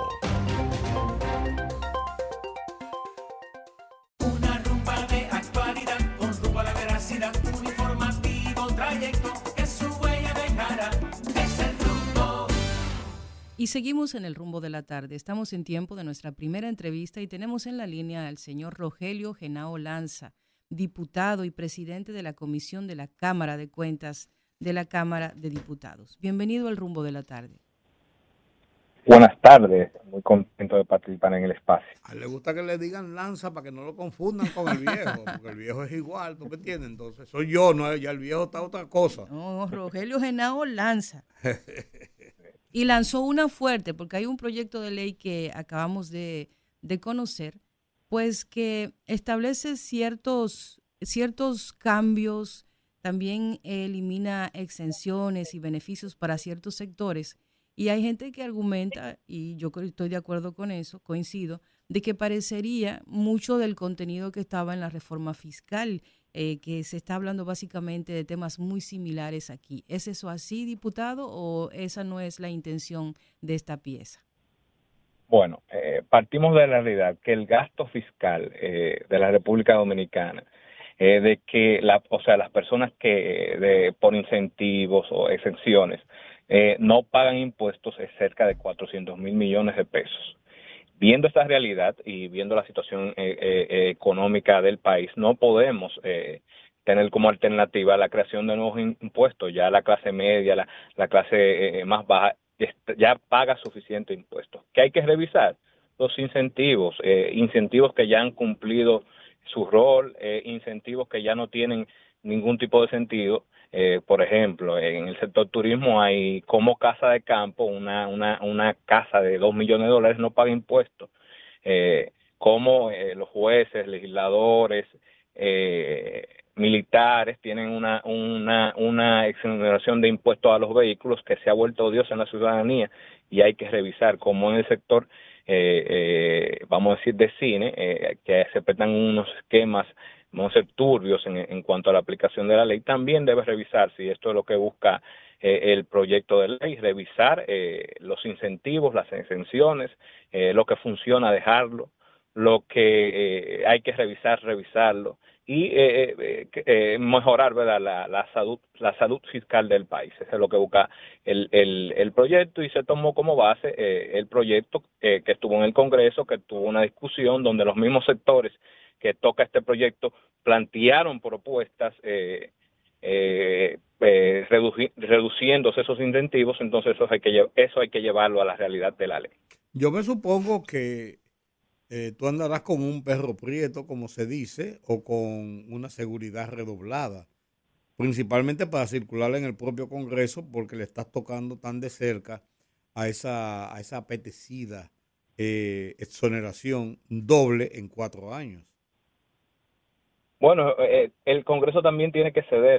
Una rumba de actualidad con rumbo a la veracidad, un informativo trayecto que su huella dejará. Es el rumbo. Y seguimos en el rumbo de la tarde. Estamos en tiempo de nuestra primera entrevista y tenemos en la línea al señor Rogelio Henao Lanza, diputado y presidente de la Comisión de la Cámara de Cuentas de la Cámara de Diputados. Bienvenido al rumbo de la tarde. Buenas tardes, muy contento de participar en el espacio. A él le gusta que le digan Lanza para que no lo confundan con el viejo, porque el viejo es igual, ¿tú qué entiendes? Entonces soy yo, no, ya el viejo está otra cosa. No, Rogelio Henao Lanza. Y lanzó una fuerte, porque hay un proyecto de ley que acabamos de conocer, pues que establece ciertos cambios, también elimina exenciones y beneficios para ciertos sectores. Y hay gente que argumenta, y yo estoy de acuerdo con eso, coincido, de que parecería mucho del contenido que estaba en la reforma fiscal, que se está hablando básicamente de temas muy similares aquí. ¿Es eso así, diputado, o esa no es la intención de esta pieza? Bueno, partimos de la realidad que el gasto fiscal de la República Dominicana, de que o sea, las personas que por incentivos o exenciones no pagan impuestos es cerca de 400 mil millones de pesos. Viendo esta realidad y viendo la situación económica del país, no podemos tener como alternativa la creación de nuevos impuestos. Ya la clase media, la clase más baja, ya paga suficiente impuestos. ¿Qué hay que revisar? Los incentivos que ya han cumplido su rol, incentivos que ya no tienen ningún tipo de sentido. Por ejemplo, en el sector turismo hay como casa de campo, una casa de $2 millones no paga impuestos. Como los jueces, legisladores, militares tienen una exoneración de impuestos a los vehículos que se ha vuelto odiosa en la ciudadanía, y hay que revisar cómo en el sector, vamos a decir, de cine, que se presentan unos esquemas, vamos a ser turbios en cuanto a la aplicación de la ley. También debe revisar si esto es lo que busca el proyecto de ley, revisar los incentivos, las exenciones, lo que funciona, dejarlo, lo que hay que revisarlo, y mejorar, ¿verdad?, la salud fiscal del país. Eso es lo que busca el proyecto, y se tomó como base el proyecto que estuvo en el Congreso, que tuvo una discusión donde los mismos sectores que toca este proyecto plantearon propuestas reduciéndose esos incentivos. Entonces eso hay que llevarlo a la realidad de la ley. Yo me supongo que tú andarás con un perro prieto, como se dice, o con una seguridad redoblada, principalmente para circular en el propio Congreso, porque le estás tocando tan de cerca a esa apetecida exoneración doble en 4 años. Bueno, el Congreso también tiene que ceder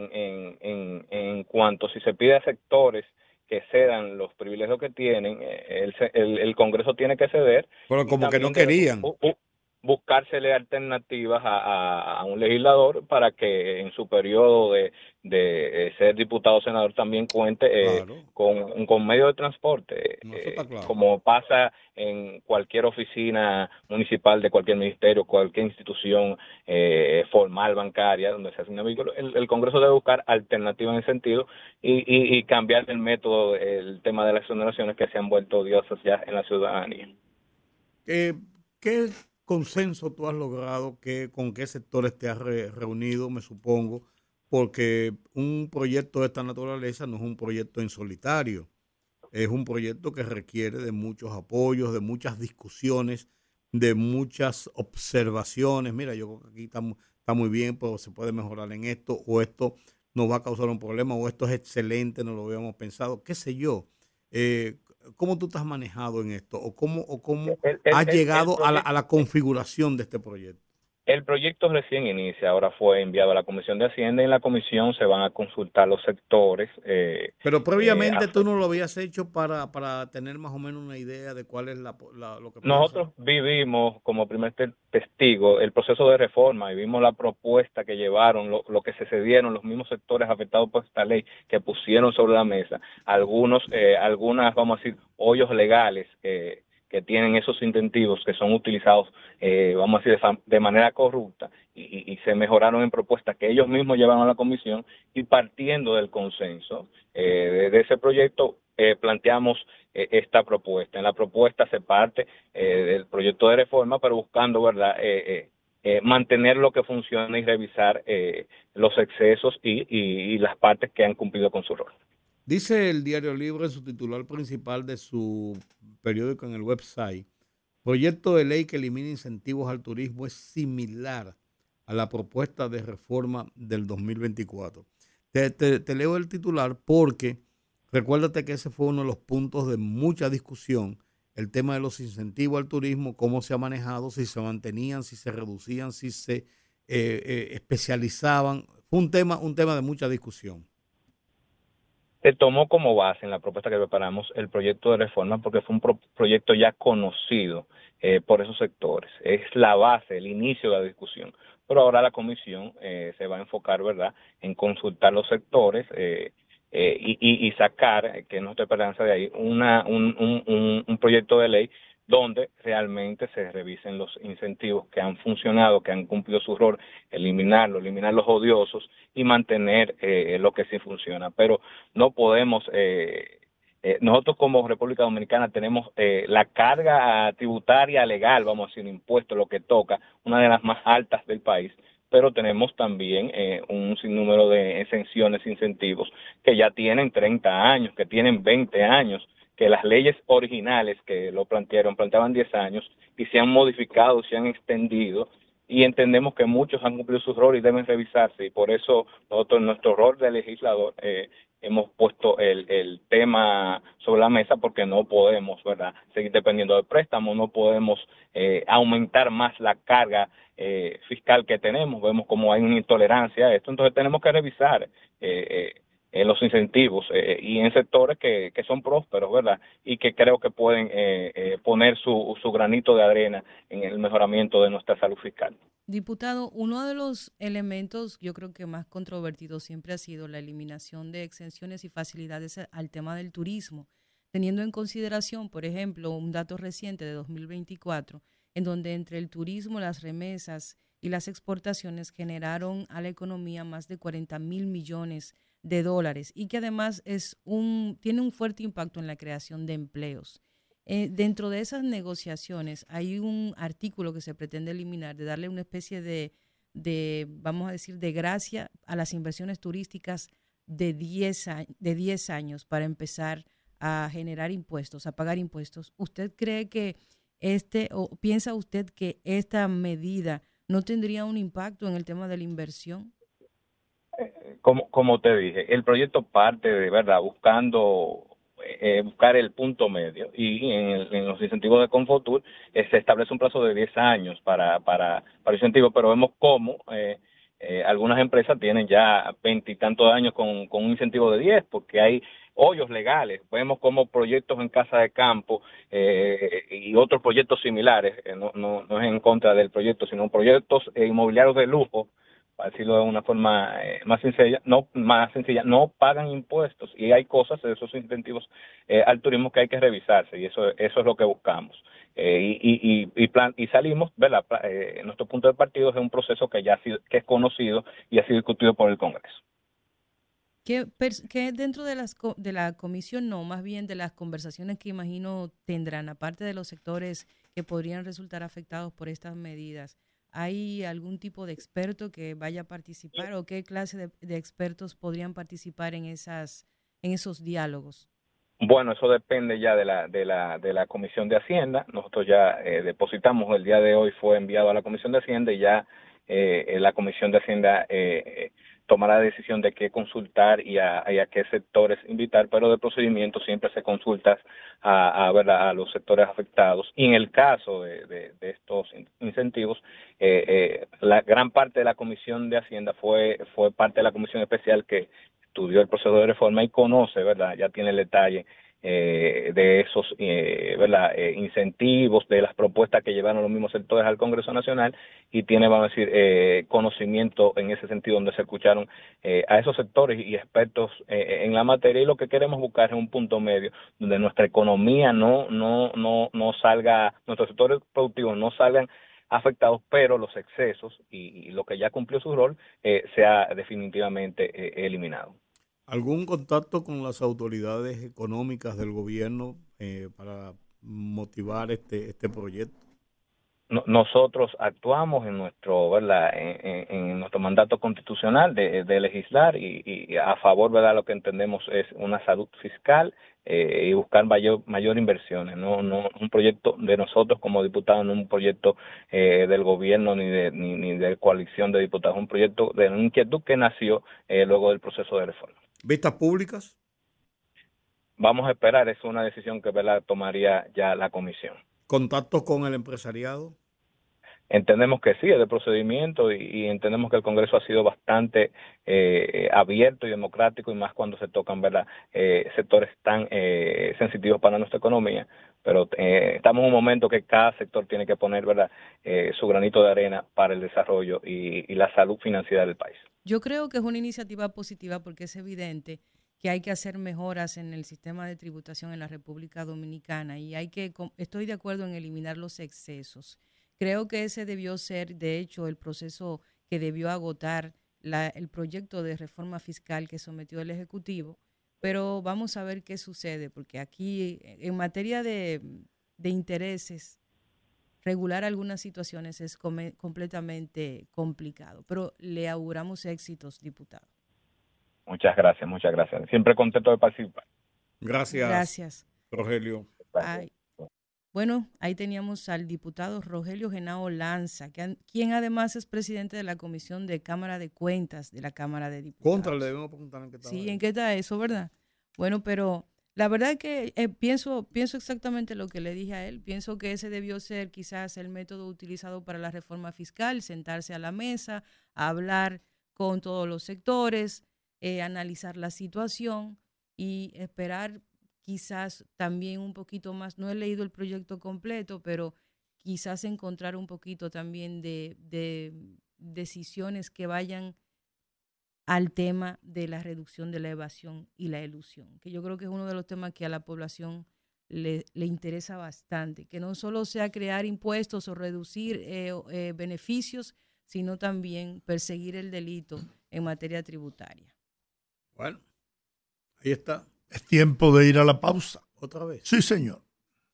en cuanto, si se pide a sectores que cedan los privilegios que tienen, el Congreso tiene que ceder. Pero como que no querían. Buscársele alternativas a un legislador para que en su periodo de ser diputado o senador también cuente Claro. con medio de transporte, No, eso está claro. como pasa en cualquier oficina municipal de cualquier ministerio, cualquier institución formal, bancaria, donde se asigna vehículos. El Congreso debe buscar alternativas en ese sentido, y cambiar el método, el tema de las exoneraciones que se han vuelto odiosas ya en la ciudadanía. ¿Qué consenso tú has logrado? ¿Con qué sectores te has reunido, me supongo? Porque un proyecto de esta naturaleza no es un proyecto en solitario, es un proyecto que requiere de muchos apoyos, de muchas discusiones, de muchas observaciones. Mira, yo creo que aquí está muy bien, pero se puede mejorar en esto, o esto nos va a causar un problema, o esto es excelente, no lo habíamos pensado, qué sé yo. ¿Cómo tú te has manejado en esto? ¿O cómo has llegado a la configuración de este proyecto? El proyecto recién inicia, ahora fue enviado a la Comisión de Hacienda, y en la comisión se van a consultar los sectores. Pero previamente tú no lo habías hecho para tener más o menos una idea de cuál es lo que Nosotros vivimos como primer testigo el proceso de reforma, y vimos la propuesta que llevaron, lo que se cedieron los mismos sectores afectados por esta ley, que pusieron sobre la mesa algunas, vamos a decir, hoyos legales que tienen esos incentivos que son utilizados, vamos a decir, de manera corrupta, y se mejoraron en propuestas que ellos mismos llevaron a la comisión, y partiendo del consenso de ese proyecto, planteamos esta propuesta. En la propuesta se parte del proyecto de reforma, pero buscando, ¿verdad?, mantener lo que funciona y revisar los excesos y las partes que han cumplido con su rol. Dice el Diario Libre en su titular principal de su periódico en el website: proyecto de ley que elimina incentivos al turismo es similar a la propuesta de reforma del 2024. Te leo el titular porque recuérdate que ese fue uno de los puntos de mucha discusión, el tema de los incentivos al turismo, cómo se ha manejado, si se mantenían, si se reducían, si se especializaban. Fue un tema de mucha discusión. Se tomó como base en la propuesta que preparamos el proyecto de reforma porque fue un proyecto ya conocido por esos sectores. Es la base, el inicio de la discusión. Pero ahora la comisión se va a enfocar, ¿verdad?, en consultar los sectores y sacar, que no esté esperanza de ahí, un proyecto de ley donde realmente se revisen los incentivos que han funcionado, que han cumplido su rol, eliminar los odiosos y mantener lo que sí funciona. Pero no podemos, nosotros como República Dominicana tenemos la carga tributaria legal, vamos a decir, impuesto, lo que toca, una de las más altas del país, pero tenemos también un sinnúmero de exenciones, incentivos, que ya tienen 30 años, que tienen 20 años, que las leyes originales que lo planteaban 10 años y se han modificado, se han extendido, y entendemos que muchos han cumplido su rol y deben revisarse, y por eso nosotros en nuestro rol de legislador hemos puesto el tema sobre la mesa, porque no podemos, ¿verdad?, seguir dependiendo de préstamos, no podemos aumentar más la carga fiscal que tenemos. Vemos como hay una intolerancia a esto, entonces tenemos que revisar los incentivos y en sectores que son prósperos, ¿verdad?, y que creo que pueden poner su granito de arena en el mejoramiento de nuestra salud fiscal. Diputado, uno de los elementos yo creo que más controvertidos siempre ha sido la eliminación de exenciones y facilidades al tema del turismo, teniendo en consideración, por ejemplo, un dato reciente de 2024, en donde entre el turismo, las remesas y las exportaciones generaron a la economía más de 40.000 millones de dólares y que además tiene un fuerte impacto en la creación de empleos. Dentro de esas negociaciones hay un artículo que se pretende eliminar, de darle una especie vamos a decir, de gracia a las inversiones turísticas de 10 años para empezar a generar impuestos, a pagar impuestos. ¿Usted cree que o piensa usted que esta medida no tendría un impacto en el tema de la inversión? Como te dije, el proyecto parte de verdad buscar el punto medio, y en los incentivos de Confotur se establece un plazo de 10 años para incentivos, pero vemos cómo algunas empresas tienen ya 20 y tantos años con un incentivo de 10, porque hay hoyos legales. Vemos como proyectos en casa de campo y otros proyectos similares, no es en contra del proyecto, sino proyectos inmobiliarios de lujo, para decirlo de una forma más sencilla, no pagan impuestos, y hay cosas de esos incentivos al turismo que hay que revisarse, y eso es lo que buscamos. Y salimos, ¿verdad? Nuestro punto de partida es un proceso que que es conocido y ha sido discutido por el Congreso. ¿Qué dentro de la comisión, no, más bien de las conversaciones que imagino tendrán, aparte de los sectores que podrían resultar afectados por estas medidas, ¿hay algún tipo de experto que vaya a participar, o qué clase de expertos podrían participar en esos diálogos? Bueno, eso depende ya de la Comisión de Hacienda. Nosotros ya depositamos, el día de hoy fue enviado a la Comisión de Hacienda, y ya la Comisión de Hacienda tomará la decisión de qué consultar y a qué sectores invitar, pero de procedimiento siempre se consulta a los sectores afectados. Y en el caso de estos incentivos, la gran parte de la Comisión de Hacienda fue parte de la Comisión Especial que estudió el proceso de reforma y conoce, ¿verdad?, ya tiene el detalle de esos incentivos, de las propuestas que llevaron los mismos sectores al Congreso Nacional, y tiene, vamos a decir, conocimiento en ese sentido, donde se escucharon a esos sectores y expertos en la materia, y lo que queremos buscar es un punto medio donde nuestra economía no salga, nuestros sectores productivos no salgan afectados, pero los excesos y lo que ya cumplió su rol sea definitivamente eliminado. ¿Algún contacto con las autoridades económicas del gobierno para motivar este proyecto? Nosotros actuamos en nuestro, ¿verdad?, en nuestro mandato constitucional de legislar y a favor, ¿verdad?, lo que entendemos es una salud fiscal y buscar mayor inversiones. No un proyecto de nosotros como diputados, no un proyecto del gobierno ni de coalición de diputados, un proyecto de una inquietud que nació luego del proceso de reforma. ¿Vistas públicas? Vamos a esperar, es una decisión que, ¿verdad?, tomaría ya la comisión. ¿Contactos con el empresariado? Entendemos que sí, es de procedimiento, y entendemos que el Congreso ha sido bastante abierto y democrático, y más cuando se tocan, ¿verdad?, sectores tan sensitivos para nuestra economía. Pero estamos en un momento que cada sector tiene que poner, ¿verdad?, su granito de arena para el desarrollo y la salud financiera del país. Yo creo que es una iniciativa positiva, porque es evidente que hay que hacer mejoras en el sistema de tributación en la República Dominicana y estoy de acuerdo en eliminar los excesos. Creo que ese debió ser, de hecho, el proceso que debió agotar el proyecto de reforma fiscal que sometió el Ejecutivo, pero vamos a ver qué sucede, porque aquí en materia de intereses, regular algunas situaciones es completamente complicado, pero le auguramos éxitos, diputado. Muchas gracias, muchas gracias. Siempre contento de participar. Gracias. Rogelio. Ay. Bueno, ahí teníamos al diputado Rogelio Genao Lanza, quien además es presidente de la Comisión de Cámara de Cuentas de la Cámara de Diputados. Le debemos preguntar en qué está. Sí, ¿en qué está eso, verdad? Bueno, pero la verdad es que pienso exactamente lo que le dije a él. Pienso que ese debió ser quizás el método utilizado para la reforma fiscal, sentarse a la mesa, hablar con todos los sectores, analizar la situación y esperar quizás también un poquito más. No he leído el proyecto completo, pero quizás encontrar un poquito también de decisiones que vayan al tema de la reducción de la evasión y la elusión, que yo creo que es uno de los temas que a la población le interesa bastante, que no solo sea crear impuestos o reducir beneficios, sino también perseguir el delito en materia tributaria. Bueno, ahí está. Es tiempo de ir a la pausa. ¿Otra vez? Sí, señor.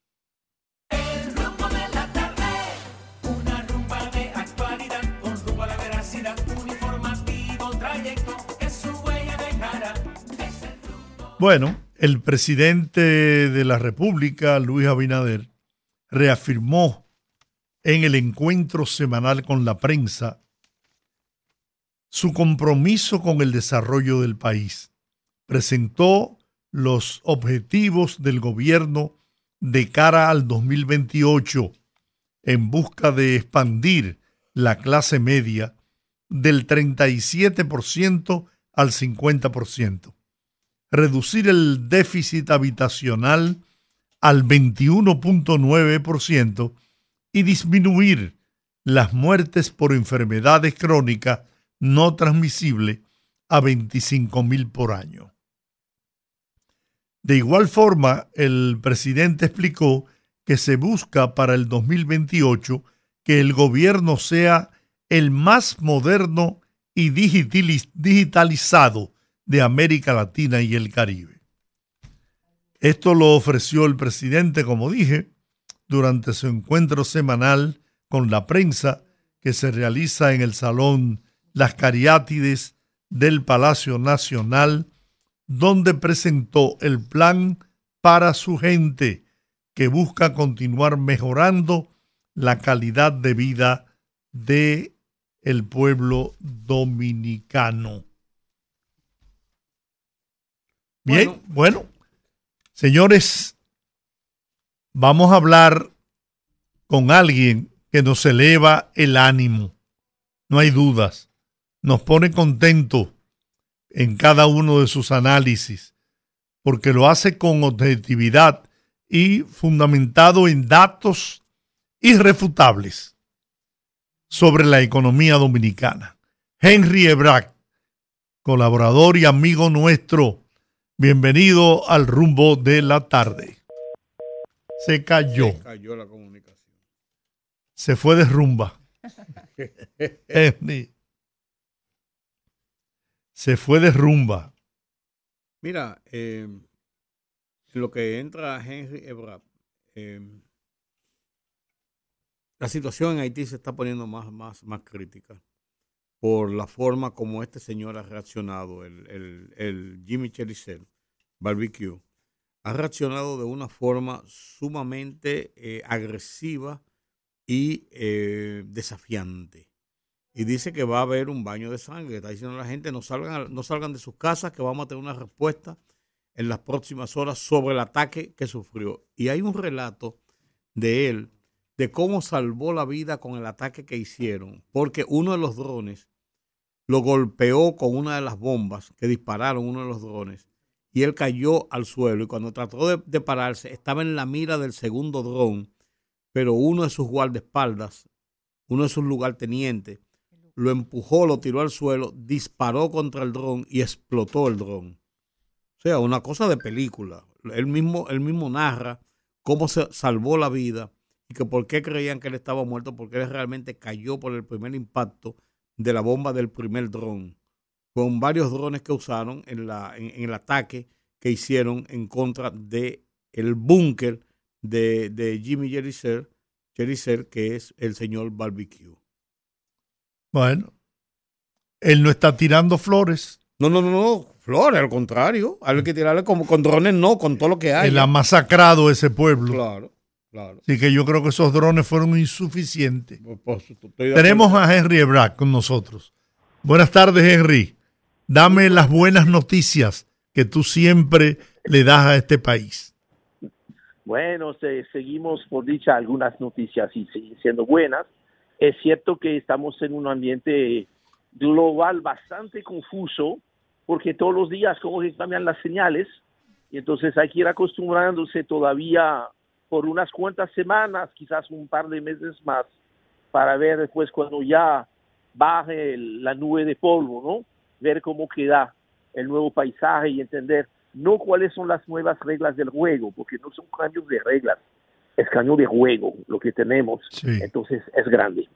El rumbo de la tarde, una rumba de actualidad, con rumbo a la veracidad, un informativo trayecto que su huella dejará. Es el rumbo. Bueno, el presidente de la República, Luis Abinader, reafirmó en el encuentro semanal con la prensa su compromiso con el desarrollo del país. Presentó los objetivos del gobierno de cara al 2028 en busca de expandir la clase media del 37% al 50%, reducir el déficit habitacional al 21.9% y disminuir las muertes por enfermedades crónicas no transmisibles a 25,000 por año. De igual forma, el presidente explicó que se busca para el 2028 que el gobierno sea el más moderno y digitalizado de América Latina y el Caribe. Esto lo ofreció el presidente, como dije, durante su encuentro semanal con la prensa que se realiza en el Salón Las Cariátides del Palacio Nacional, donde presentó el plan para su gente que busca continuar mejorando la calidad de vida de el pueblo dominicano. Bien, bueno, señores, vamos a hablar con alguien que nos eleva el ánimo. No hay dudas, nos pone contentos en cada uno de sus análisis, porque lo hace con objetividad y fundamentado en datos irrefutables sobre la economía dominicana. Henry Ebrard, colaborador y amigo nuestro, bienvenido al rumbo de la tarde. Se cayó. Se cayó la comunicación. Se fue de rumba. Henry. Se fue de rumba. Mira, en lo que entra Henry Ebrard, la situación en Haití se está poniendo más crítica por la forma como este señor ha reaccionado, el Jimmy Cheriseau, Barbecue, ha reaccionado de una forma sumamente agresiva y desafiante. Y dice que va a haber un baño de sangre. Está diciendo a la gente no salgan de sus casas, que vamos a tener una respuesta en las próximas horas sobre el ataque que sufrió. Y hay un relato de él, de cómo salvó la vida con el ataque que hicieron, porque uno de los drones lo golpeó con una de las bombas que dispararon uno de los drones y él cayó al suelo. Y cuando trató de pararse, estaba en la mira del segundo dron, pero uno de sus guardaespaldas, uno de sus lugartenientes, lo empujó, lo tiró al suelo, disparó contra el dron y explotó el dron. O sea, una cosa de película. Él mismo narra cómo se salvó la vida y que por qué creían que él estaba muerto, porque él realmente cayó por el primer impacto de la bomba del primer dron, con varios drones que usaron en el ataque que hicieron en contra de el búnker de Jimmy Jericer, que es el señor Barbecue. Bueno, él no está tirando flores. No, flores, al contrario. Hay que tirarle como con drones, no, con todo lo que hay. Él ha masacrado ese pueblo. Claro. Así que yo creo que esos drones fueron insuficientes. Pues, Tenemos a Henry Ebrack con nosotros. Buenas tardes, Henry. Dame las buenas noticias que tú siempre le das a este país. Bueno, seguimos por dicha algunas noticias y siguen siendo buenas. Es cierto que estamos en un ambiente global bastante confuso porque todos los días como que cambian las señales y entonces hay que ir acostumbrándose todavía por unas cuantas semanas, quizás un par de meses más, para ver después cuando ya baje la nube de polvo, ¿no? Ver cómo queda el nuevo paisaje y entender no cuáles son las nuevas reglas del juego, porque no son cambios de reglas, es cambio de juego lo que tenemos. Sí. Entonces es grande.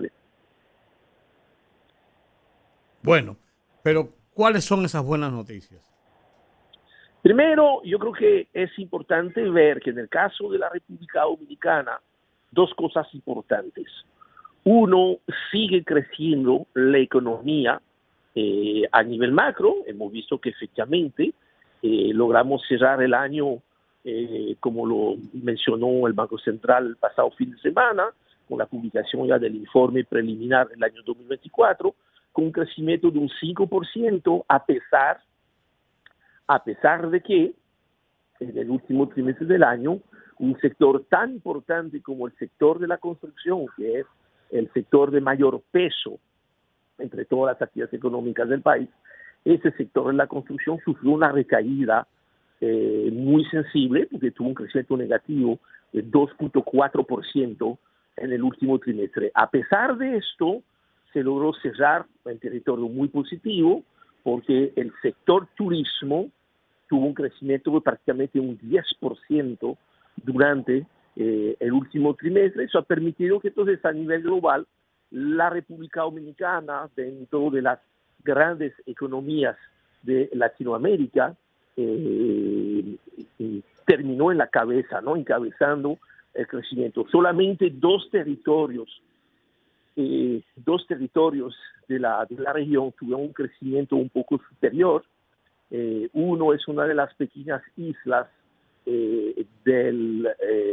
Bueno, pero ¿cuáles son esas buenas noticias? Primero, yo creo que es importante ver que en el caso de la República Dominicana, dos cosas importantes. Uno, sigue creciendo la economía a nivel macro. Hemos visto que efectivamente logramos cerrar el año, como lo mencionó el Banco Central el pasado fin de semana, con la publicación ya del informe preliminar del año 2024, con un crecimiento de un 5%, a pesar de que en el último trimestre del año, un sector tan importante como el sector de la construcción, que es el sector de mayor peso entre todas las actividades económicas del país, ese sector de la construcción sufrió una recaída muy sensible, porque tuvo un crecimiento negativo de 2.4% en el último trimestre. A pesar de esto, se logró cerrar en territorio muy positivo, porque el sector turismo tuvo un crecimiento de prácticamente un 10% durante el último trimestre. Eso ha permitido que entonces a nivel global la República Dominicana, dentro de las grandes economías de Latinoamérica, terminó en la cabeza, ¿no? Encabezando el crecimiento. Solamente dos territorios de la región tuvieron un crecimiento un poco superior. Uno es una de las pequeñas islas del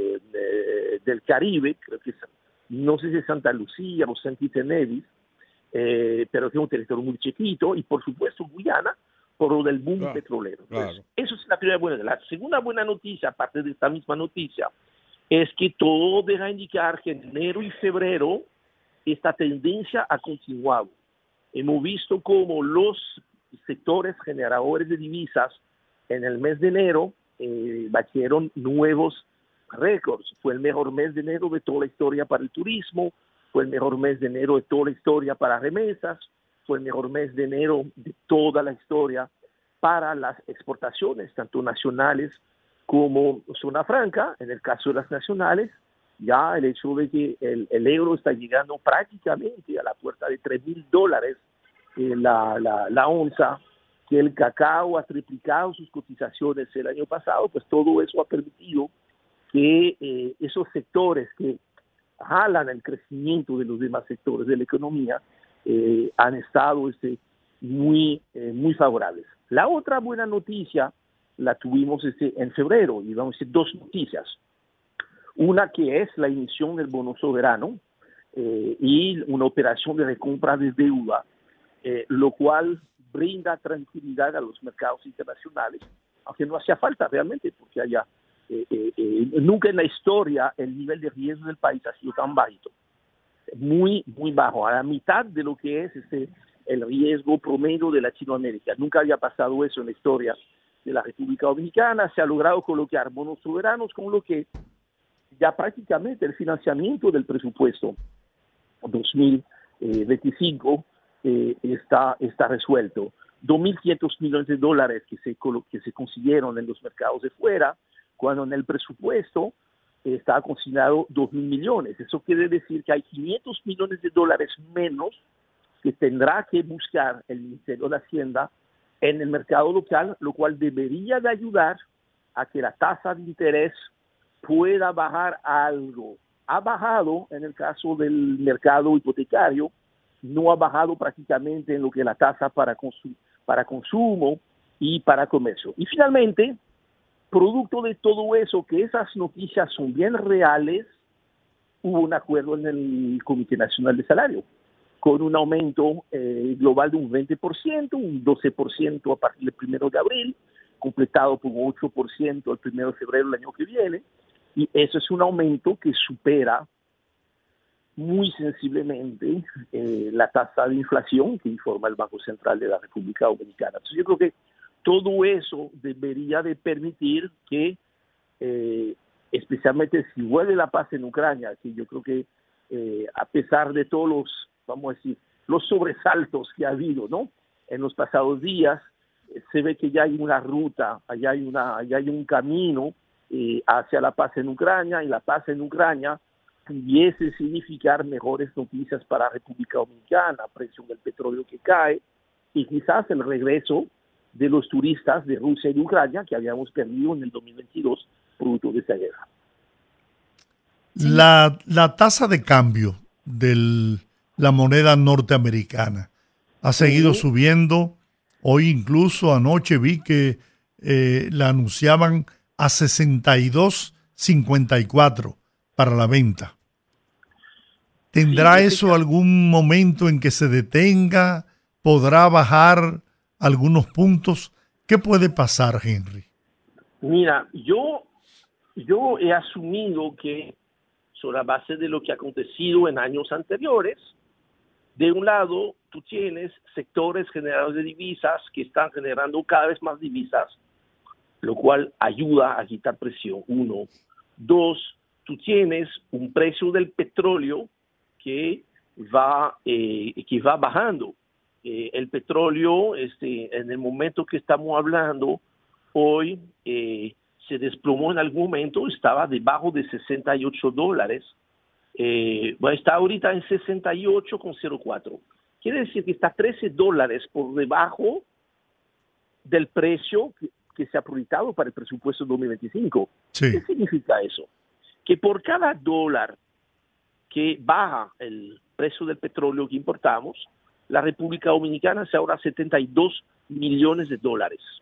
Caribe, creo que no sé si es Santa Lucía o Saint Kitts and Nevis, pero es un territorio muy chiquito, y por supuesto Guyana, por lo del boom petrolero. Entonces, eso es la primera buena. La segunda buena noticia, aparte de esta misma noticia, es que todo deja indicar que en enero y febrero esta tendencia ha continuado. Hemos visto cómo los sectores generadores de divisas en el mes de enero batieron nuevos récords. Fue el mejor mes de enero de toda la historia para el turismo, fue el mejor mes de enero de toda la historia para remesas, fue el mejor mes de enero de toda la historia para las exportaciones, tanto nacionales como zona franca. En el caso de las nacionales, ya el hecho de que el euro está llegando prácticamente a la puerta de $3,000 la onza, que el cacao ha triplicado sus cotizaciones el año pasado, pues todo eso ha permitido que esos sectores que jalan el crecimiento de los demás sectores de la economía han estado muy favorables. La otra buena noticia la tuvimos en febrero, y vamos a decir dos noticias. Una que es la emisión del bono soberano y una operación de recompra de deuda, lo cual brinda tranquilidad a los mercados internacionales, aunque no hacía falta realmente, porque haya nunca en la historia el nivel de riesgo del país ha sido tan bajito, muy bajo, a la mitad de lo que es el riesgo promedio de Latinoamérica. Nunca había pasado eso en la historia de la República Dominicana. Se ha logrado colocar bonos soberanos, con lo que ya prácticamente el financiamiento del presupuesto 2025 está resuelto. 2.500 millones de dólares que se consiguieron en los mercados de fuera, cuando en el presupuesto estaba consignado 2.000 millones. Eso quiere decir que hay 500 millones de dólares menos que tendrá que buscar el Ministerio de Hacienda en el mercado local, lo cual debería de ayudar a que la tasa de interés pueda bajar algo. Ha bajado en el caso del mercado hipotecario, no ha bajado prácticamente en lo que es la tasa para consumo y para comercio. Y finalmente, producto de todo eso, que esas noticias son bien reales, hubo un acuerdo en el Comité Nacional de Salario, con un aumento global de un 20%, un 12% a partir del 1 de abril, completado por un 8% el 1 de febrero del año que viene, y eso es un aumento que supera muy sensiblemente la tasa de inflación que informa el Banco Central de la República Dominicana. Entonces yo creo que todo eso debería de permitir que, especialmente si vuelve la paz en Ucrania, que yo creo que a pesar de todos los, vamos a decir, los sobresaltos que ha habido, ¿no?, en los pasados días, se ve que ya hay una ruta, allá hay un camino hacia la paz en Ucrania, y la paz en Ucrania pudiese significar mejores noticias para la República Dominicana, precio del petróleo que cae, y quizás el regreso de los turistas de Rusia y de Ucrania que habíamos perdido en el 2022 producto de esa guerra. La tasa de cambio de la moneda norteamericana ha seguido subiendo. Hoy incluso anoche vi que la anunciaban a 62.54 para la venta. ¿Tendrá eso algún momento en que se detenga? ¿Podrá bajar algunos puntos? ¿Qué puede pasar, Henry? Mira, yo he asumido que sobre la base de lo que ha acontecido en años anteriores, de un lado tú tienes sectores generadores de divisas que están generando cada vez más divisas, lo cual ayuda a quitar presión, 1. 2, tú tienes un precio del petróleo que va bajando. El petróleo, en el momento que estamos hablando, hoy se desplomó en algún momento, estaba debajo de $68. Está ahorita en 68,04. Quiere decir que está $13 por debajo del precio que se ha proyectado para el presupuesto 2025. Sí. ¿Qué significa eso? Que por cada dólar que baja el precio del petróleo que importamos, la República Dominicana se ahorra $72 millones. O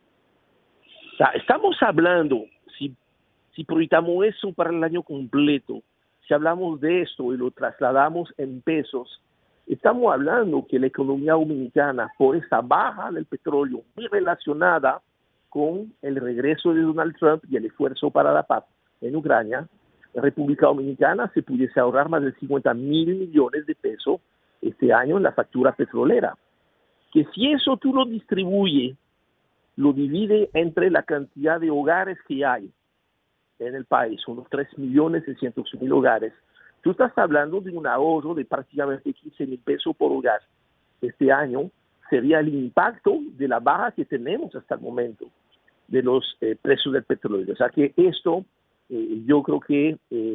sea, estamos hablando, si proyectamos eso para el año completo, si hablamos de esto y lo trasladamos en pesos, estamos hablando que la economía dominicana, por esa baja del petróleo muy relacionada con el regreso de Donald Trump y el esfuerzo para la paz en Ucrania, la República Dominicana se pudiese ahorrar más de 50,000 millones de pesos este año en la factura petrolera. Que si eso tú lo distribuyes, lo divide entre la cantidad de hogares que hay en el país, unos 3.600.000 hogares, tú estás hablando de un ahorro de prácticamente 15,000 pesos por hogar. Este año sería el impacto de la baja que tenemos hasta el momento de los precios del petróleo. O sea que esto yo creo que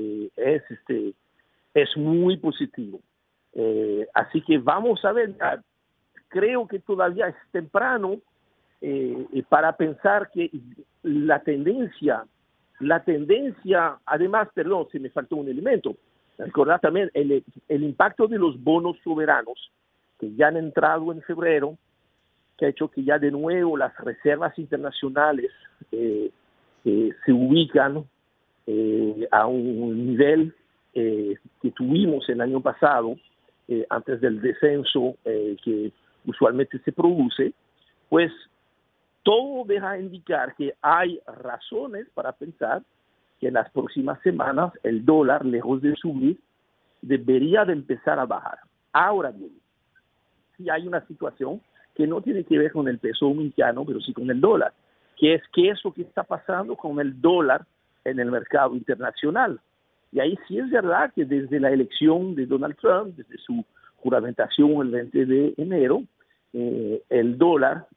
es muy positivo. Así que vamos a ver, creo que todavía es temprano para pensar que la tendencia, además, perdón, se me faltó un elemento, recordar también el impacto de los bonos soberanos que ya han entrado en febrero, que ha hecho que ya de nuevo las reservas internacionales se ubican a un nivel que tuvimos el año pasado, antes del descenso que usualmente se produce, pues todo deja indicar que hay razones para pensar que en las próximas semanas el dólar, lejos de subir, debería de empezar a bajar. Ahora bien, si hay una situación que no tiene que ver con el peso dominicano, pero sí con el dólar, que es que eso que está pasando con el dólar en el mercado internacional. Y ahí sí es verdad que desde la elección de Donald Trump, desde su juramentación el 20 de enero, el dólar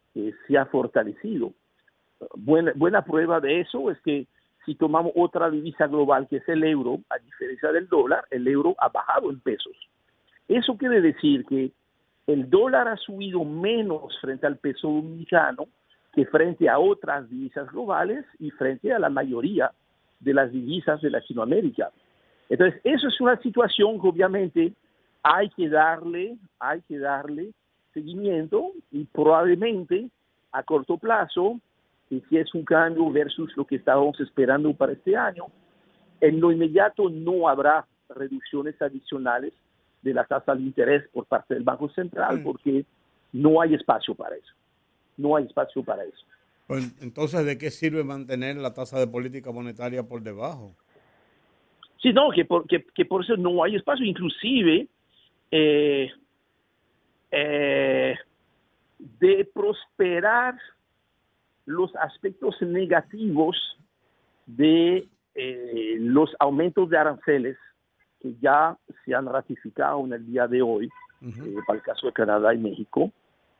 se ha fortalecido. Buena prueba de eso es que si tomamos otra divisa global que es el euro, a diferencia del dólar, el euro ha bajado en pesos. Eso quiere decir que el dólar ha subido menos frente al peso dominicano que frente a otras divisas globales y frente a la mayoría de las divisas de Latinoamérica. Entonces, eso es una situación que obviamente hay que darle seguimiento y probablemente a corto plazo, y si es un cambio versus lo que estábamos esperando para este año, en lo inmediato no habrá reducciones adicionales de la tasa de interés por parte del Banco Central porque no hay espacio para eso. No hay espacio para eso. Pues, entonces, ¿de qué sirve mantener la tasa de política monetaria por debajo? Sí, no, que por eso no hay espacio. Inclusive, de prosperar los aspectos negativos de los aumentos de aranceles que ya se han ratificado en el día de hoy, para el caso de Canadá y México,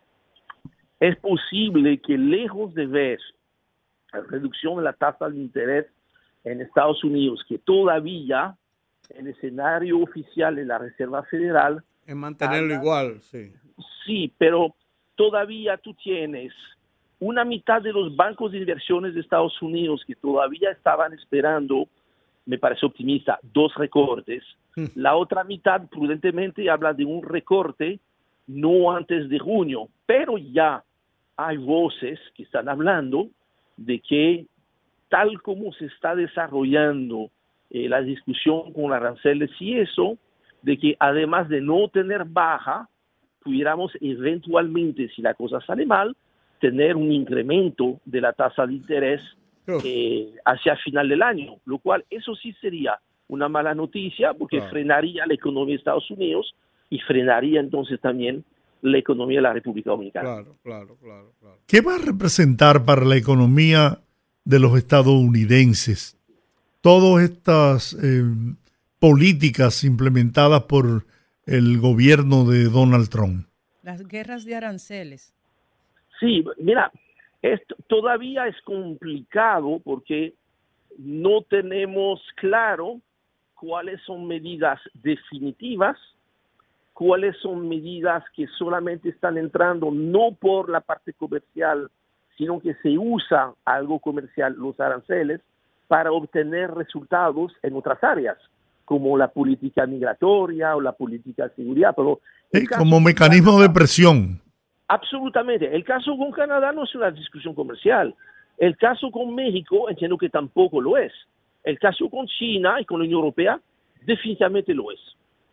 es posible que lejos de ver la reducción de la tasa de interés en Estados Unidos, que todavía el escenario oficial de la Reserva Federal es mantenerlo igual, sí. Sí, pero todavía tú tienes una mitad de los bancos de inversiones de Estados Unidos que todavía estaban esperando, me parece optimista, 2 recortes. La otra mitad prudentemente habla de un recorte no antes de junio, pero ya hay voces que están hablando de que tal como se está desarrollando la discusión con aranceles y eso, de que además de no tener baja, pudiéramos eventualmente, si la cosa sale mal, tener un incremento de la tasa de interés hacia el final del año, lo cual eso sí sería una mala noticia porque frenaría la economía de Estados Unidos y frenaría entonces también la economía de la República Dominicana. Claro. ¿Qué va a representar para la economía de los estadounidenses todas estas políticas implementadas por el gobierno de Donald Trump? Las guerras de aranceles. Sí, mira, esto todavía es complicado porque no tenemos claro cuáles son medidas definitivas, cuáles son medidas que solamente están entrando no por la parte comercial, sino que se usa algo comercial, los aranceles, para obtener resultados en otras áreas, como la política migratoria o la política de seguridad. Pero como mecanismo de presión. Absolutamente. El caso con Canadá no es una discusión comercial. El caso con México entiendo que tampoco lo es. El caso con China y con la Unión Europea definitivamente lo es.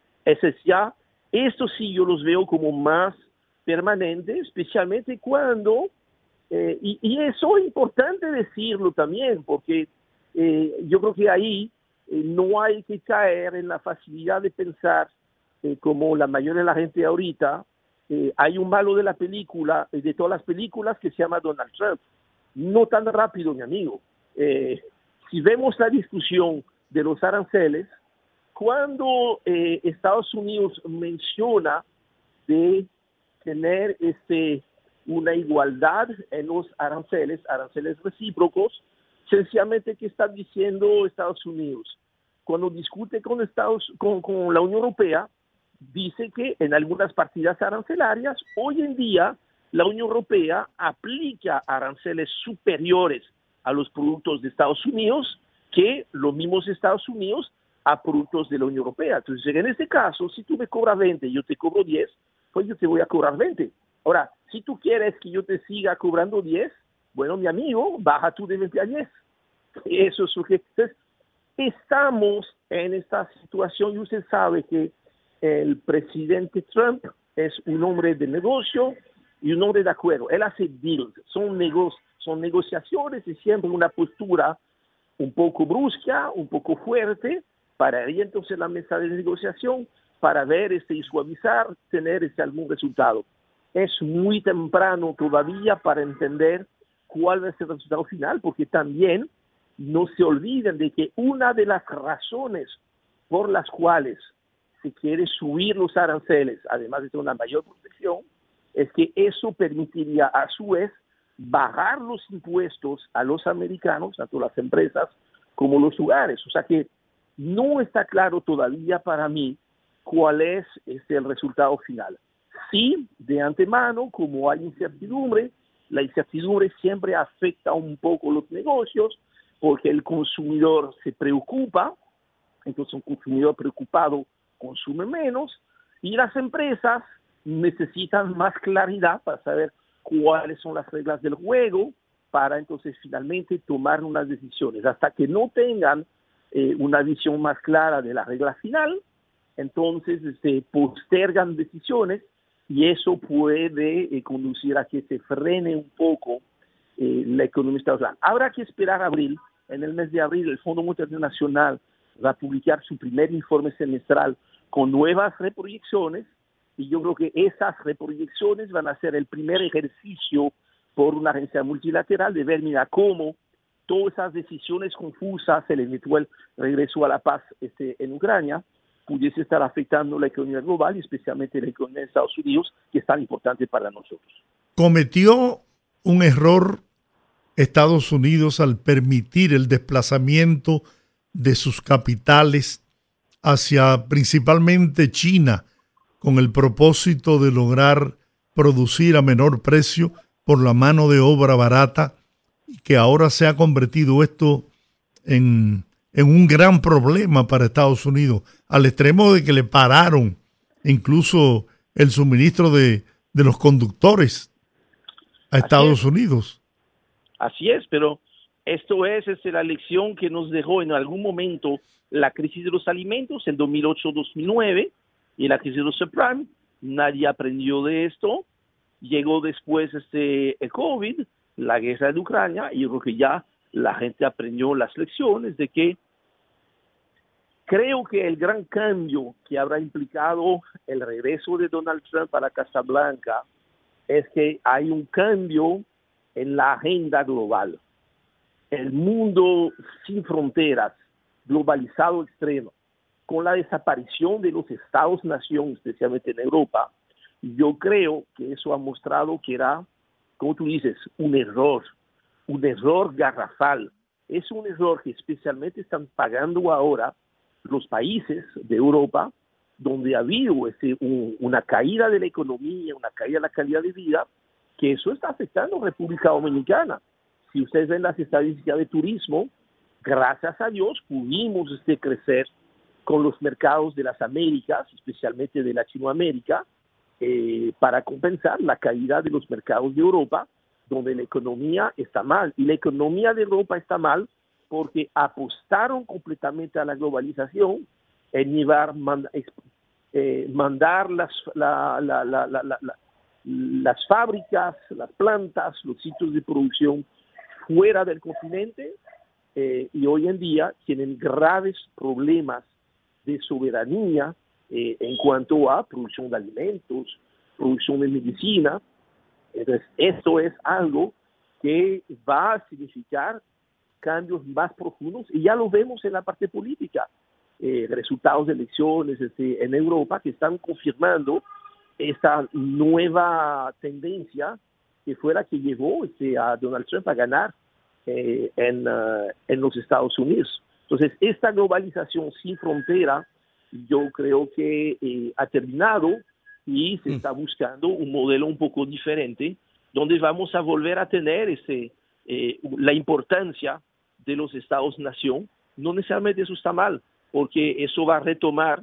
Esto sí yo los veo como más permanente, especialmente cuando, y eso es importante decirlo también, porque yo creo que ahí no hay que caer en la facilidad de pensar, como la mayoría de la gente ahorita, hay un malo de la película, de todas las películas, que se llama Donald Trump. No tan rápido, mi amigo. Si vemos la discusión de los aranceles, cuando Estados Unidos menciona de tener una igualdad en los aranceles recíprocos, sencillamente, ¿qué está diciendo Estados Unidos? Cuando discute con la Unión Europea, dice que en algunas partidas arancelarias, hoy en día, la Unión Europea aplica aranceles superiores a los productos de Estados Unidos que los mismos Estados Unidos a productos de la Unión Europea. Entonces, en este caso, si tú me cobras 20 y yo te cobro 10, pues yo te voy a cobrar 20. Ahora, si tú quieres que yo te siga cobrando 10, bueno, mi amigo, baja tú de 20 a 10. Eso es lo que... Entonces, estamos en esta situación y usted sabe que el presidente Trump es un hombre de negocio y un hombre de acuerdo. Él hace deals, son negociaciones y siempre una postura un poco brusca, un poco fuerte, para ir entonces a la mesa de negociación, para ver y suavizar, tener algún resultado. Es muy temprano todavía para entender cuál va a ser el resultado final, porque también no se olviden de que una de las razones por las cuales se quiere subir los aranceles, además de tener una mayor protección, es que eso permitiría a su vez bajar los impuestos a los americanos, tanto las empresas como los hogares. O sea que no está claro todavía para mí cuál es el resultado final. Sí, de antemano, como hay incertidumbre, la incertidumbre siempre afecta un poco los negocios porque el consumidor se preocupa, entonces un consumidor preocupado consume menos y las empresas necesitan más claridad para saber cuáles son las reglas del juego para entonces finalmente tomar unas decisiones. Hasta que no tengan una visión más clara de la regla final, entonces se postergan decisiones y eso puede conducir a que se frene un poco la economía estadounidense. Habrá que esperar a abril. En el mes de abril el Fondo Monetario Internacional va a publicar su primer informe semestral con nuevas reproyecciones y yo creo que esas reproyecciones van a ser el primer ejercicio por una agencia multilateral de ver, mira, cómo todas esas decisiones confusas, el eventual regreso a la paz en Ucrania, pudiese estar afectando la economía global y especialmente la economía de Estados Unidos, que es tan importante para nosotros. ¿Cometió un error Estados Unidos al permitir el desplazamiento de sus capitales hacia principalmente China con el propósito de lograr producir a menor precio por la mano de obra barata, y que ahora se ha convertido esto en un gran problema para Estados Unidos, al extremo de que le pararon incluso el suministro de los conductores a Estados Unidos? Así es, pero esto es la lección que nos dejó en algún momento la crisis de los alimentos en 2008-2009 y la crisis de los subprime. Nadie aprendió de esto. Llegó después el COVID, la guerra de Ucrania, y yo creo que ya la gente aprendió las lecciones de que creo que el gran cambio que habrá implicado el regreso de Donald Trump a la Casa Blanca es que hay un cambio en la agenda global. El mundo sin fronteras, globalizado extremo, con la desaparición de los Estados-nación, especialmente en Europa, yo creo que eso ha mostrado que era, como tú dices, un error garrafal. Es un error que especialmente están pagando ahora los países de Europa, donde ha habido una caída de la economía, una caída de la calidad de vida, que eso está afectando a República Dominicana. Si ustedes ven las estadísticas de turismo, gracias a Dios pudimos crecer con los mercados de las Américas, especialmente de Latinoamérica, para compensar la caída de los mercados de Europa, donde la economía está mal. Y la economía de Europa está mal porque apostaron completamente a la globalización en mandar las fábricas, las plantas, los sitios de producción fuera del continente, y hoy en día tienen graves problemas de soberanía en cuanto a producción de alimentos, producción de medicina. Entonces, esto es algo que va a significar cambios más profundos y ya lo vemos en la parte política. Resultados de elecciones en Europa que están confirmando esta nueva tendencia que fue la que llevó a Donald Trump a ganar en los Estados Unidos. Entonces, esta globalización sin frontera, yo creo que ha terminado y se está buscando un modelo un poco diferente, donde vamos a volver a tener la importancia de los Estados-nación. No necesariamente eso está mal, porque eso va a retomar,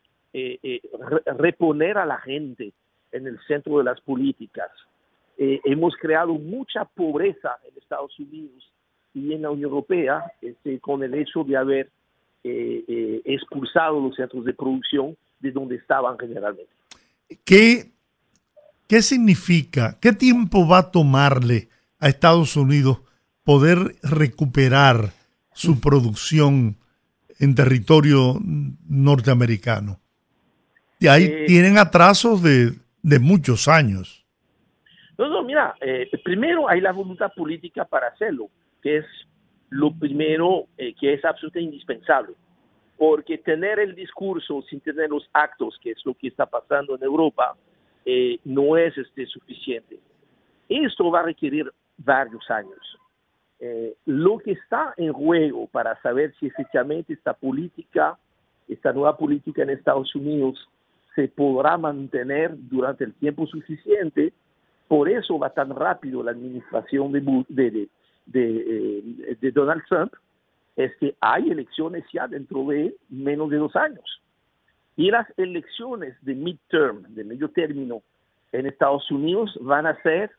reponer a la gente en el centro de las políticas. Hemos creado mucha pobreza en Estados Unidos y en la Unión Europea con el hecho de haber expulsado los centros de producción de donde estaban generalmente. ¿Qué significa, qué tiempo va a tomarle a Estados Unidos poder recuperar su producción en territorio norteamericano? Y ahí tienen atrasos de muchos años. No, mira, primero hay la voluntad política para hacerlo, que es lo primero que es absolutamente indispensable, porque tener el discurso sin tener los actos, que es lo que está pasando en Europa, no es suficiente. Esto va a requerir varios años. Lo que está en juego para saber si efectivamente esta nueva política en Estados Unidos se podrá mantener durante el tiempo suficiente, por eso va tan rápido la administración de Donald Trump, es que hay elecciones ya dentro de menos de 2 años. Y las elecciones de midterm, de medio término, en Estados Unidos van a ser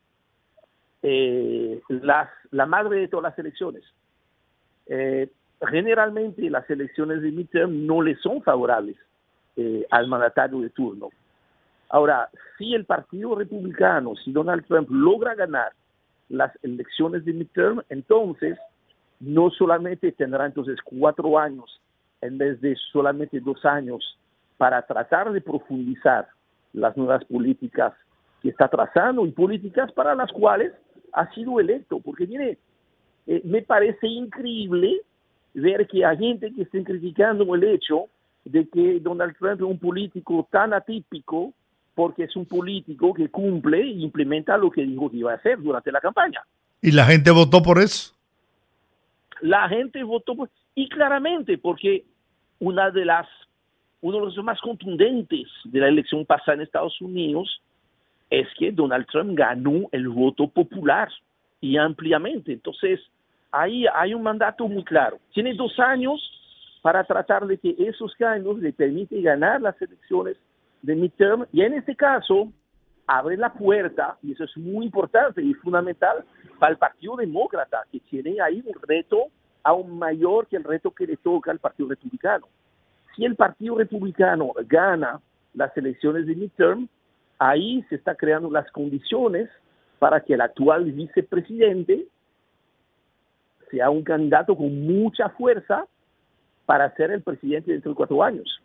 la madre de todas las elecciones. Generalmente las elecciones de midterm no le son favorables al mandatario de turno. Ahora, si el Partido Republicano, si Donald Trump logra ganar las elecciones de midterm, entonces no solamente tendrá entonces 4 años en vez de solamente 2 años para tratar de profundizar las nuevas políticas que está trazando y políticas para las cuales ha sido electo. Porque mire, me parece increíble ver que hay gente que esté criticando el hecho de que Donald Trump es un político tan atípico porque es un político que cumple e implementa lo que dijo que iba a hacer durante la campaña. ¿Y la gente votó por eso? La gente votó por... Y claramente, porque uno de los más contundentes de la elección pasada en Estados Unidos es que Donald Trump ganó el voto popular y ampliamente. Entonces, ahí hay un mandato muy claro. Tiene 2 años para tratar de que esos cambios le permiten ganar las elecciones de midterm, y en este caso abre la puerta, y eso es muy importante y fundamental para el Partido Demócrata, que tiene ahí un reto aún mayor que el reto que le toca al Partido Republicano. Si el Partido Republicano gana las elecciones de midterm, ahí se está creando las condiciones para que el actual vicepresidente sea un candidato con mucha fuerza para ser el presidente dentro de 4 años.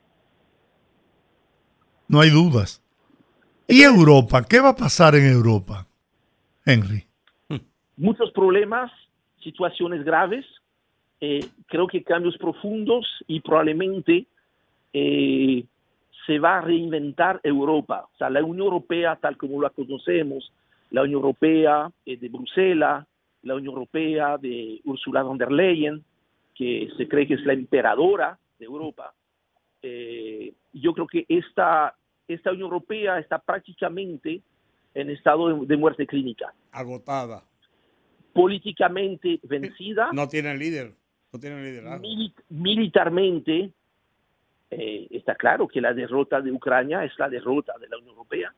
No hay dudas. ¿Y Europa? ¿Qué va a pasar en Europa, Henry? Muchos problemas, situaciones graves, creo que cambios profundos y probablemente se va a reinventar Europa. O sea, la Unión Europea tal como la conocemos, la Unión Europea de Bruselas, la Unión Europea de Ursula von der Leyen, que se cree que es la emperadora de Europa. Yo creo que esta Unión Europea está prácticamente en estado de muerte clínica. Agotada. Políticamente vencida. No tienen líder. No tienen liderazgo. Militarmente, está claro que la derrota de Ucrania es la derrota de la Unión Europea.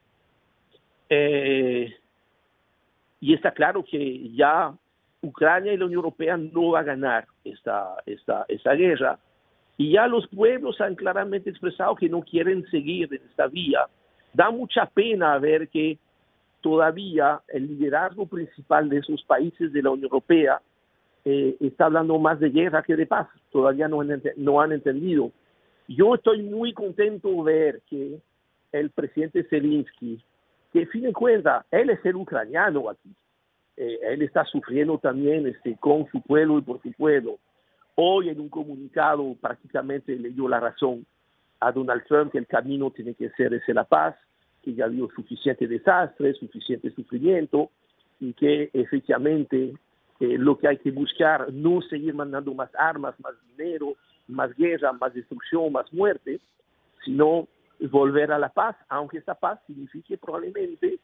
Y está claro que ya Ucrania y la Unión Europea no va a ganar esta guerra. Y ya los pueblos han claramente expresado que no quieren seguir en esta vía. Da mucha pena ver que todavía el liderazgo principal de esos países de la Unión Europea está hablando más de guerra que de paz. Todavía no han entendido. Yo estoy muy contento de ver que el presidente Zelensky, que a fin de cuentas, él es el ucraniano aquí. Él está sufriendo también con su pueblo y por su pueblo. Hoy en un comunicado prácticamente le dio la razón a Donald Trump que el camino tiene que ser ese la paz, que ya ha habido suficiente desastre, suficiente sufrimiento y que efectivamente lo que hay que buscar no seguir mandando más armas, más dinero, más guerra, más destrucción, más muerte, sino volver a la paz, aunque esta paz signifique probablemente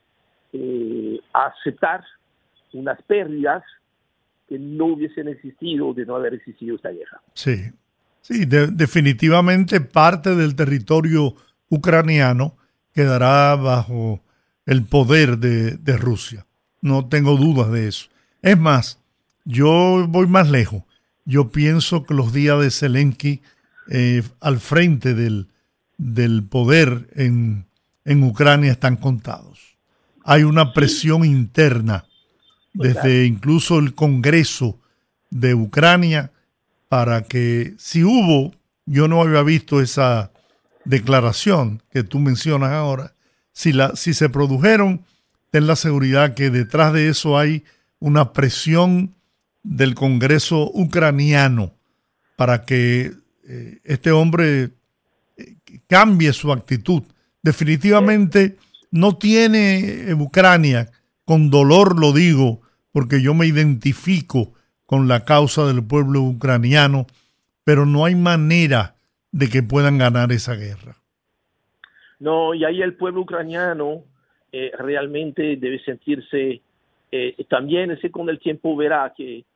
aceptar unas pérdidas que no hubiesen existido de no haber existido esta guerra. Sí, definitivamente parte del territorio ucraniano quedará bajo el poder de Rusia. No tengo dudas de eso. Es más, yo voy más lejos. Yo pienso que los días de Zelensky al frente del poder en Ucrania están contados. Hay una presión interna desde incluso el Congreso de Ucrania para que yo no había visto esa declaración que tú mencionas ahora, si se produjeron, ten la seguridad que detrás de eso hay una presión del Congreso ucraniano para que este hombre cambie su actitud. Definitivamente no tiene Ucrania, con dolor lo digo, porque yo me identifico con la causa del pueblo ucraniano, pero no hay manera de que puedan ganar esa guerra. No, y ahí el pueblo ucraniano realmente debe sentirse, también ese con el tiempo verá que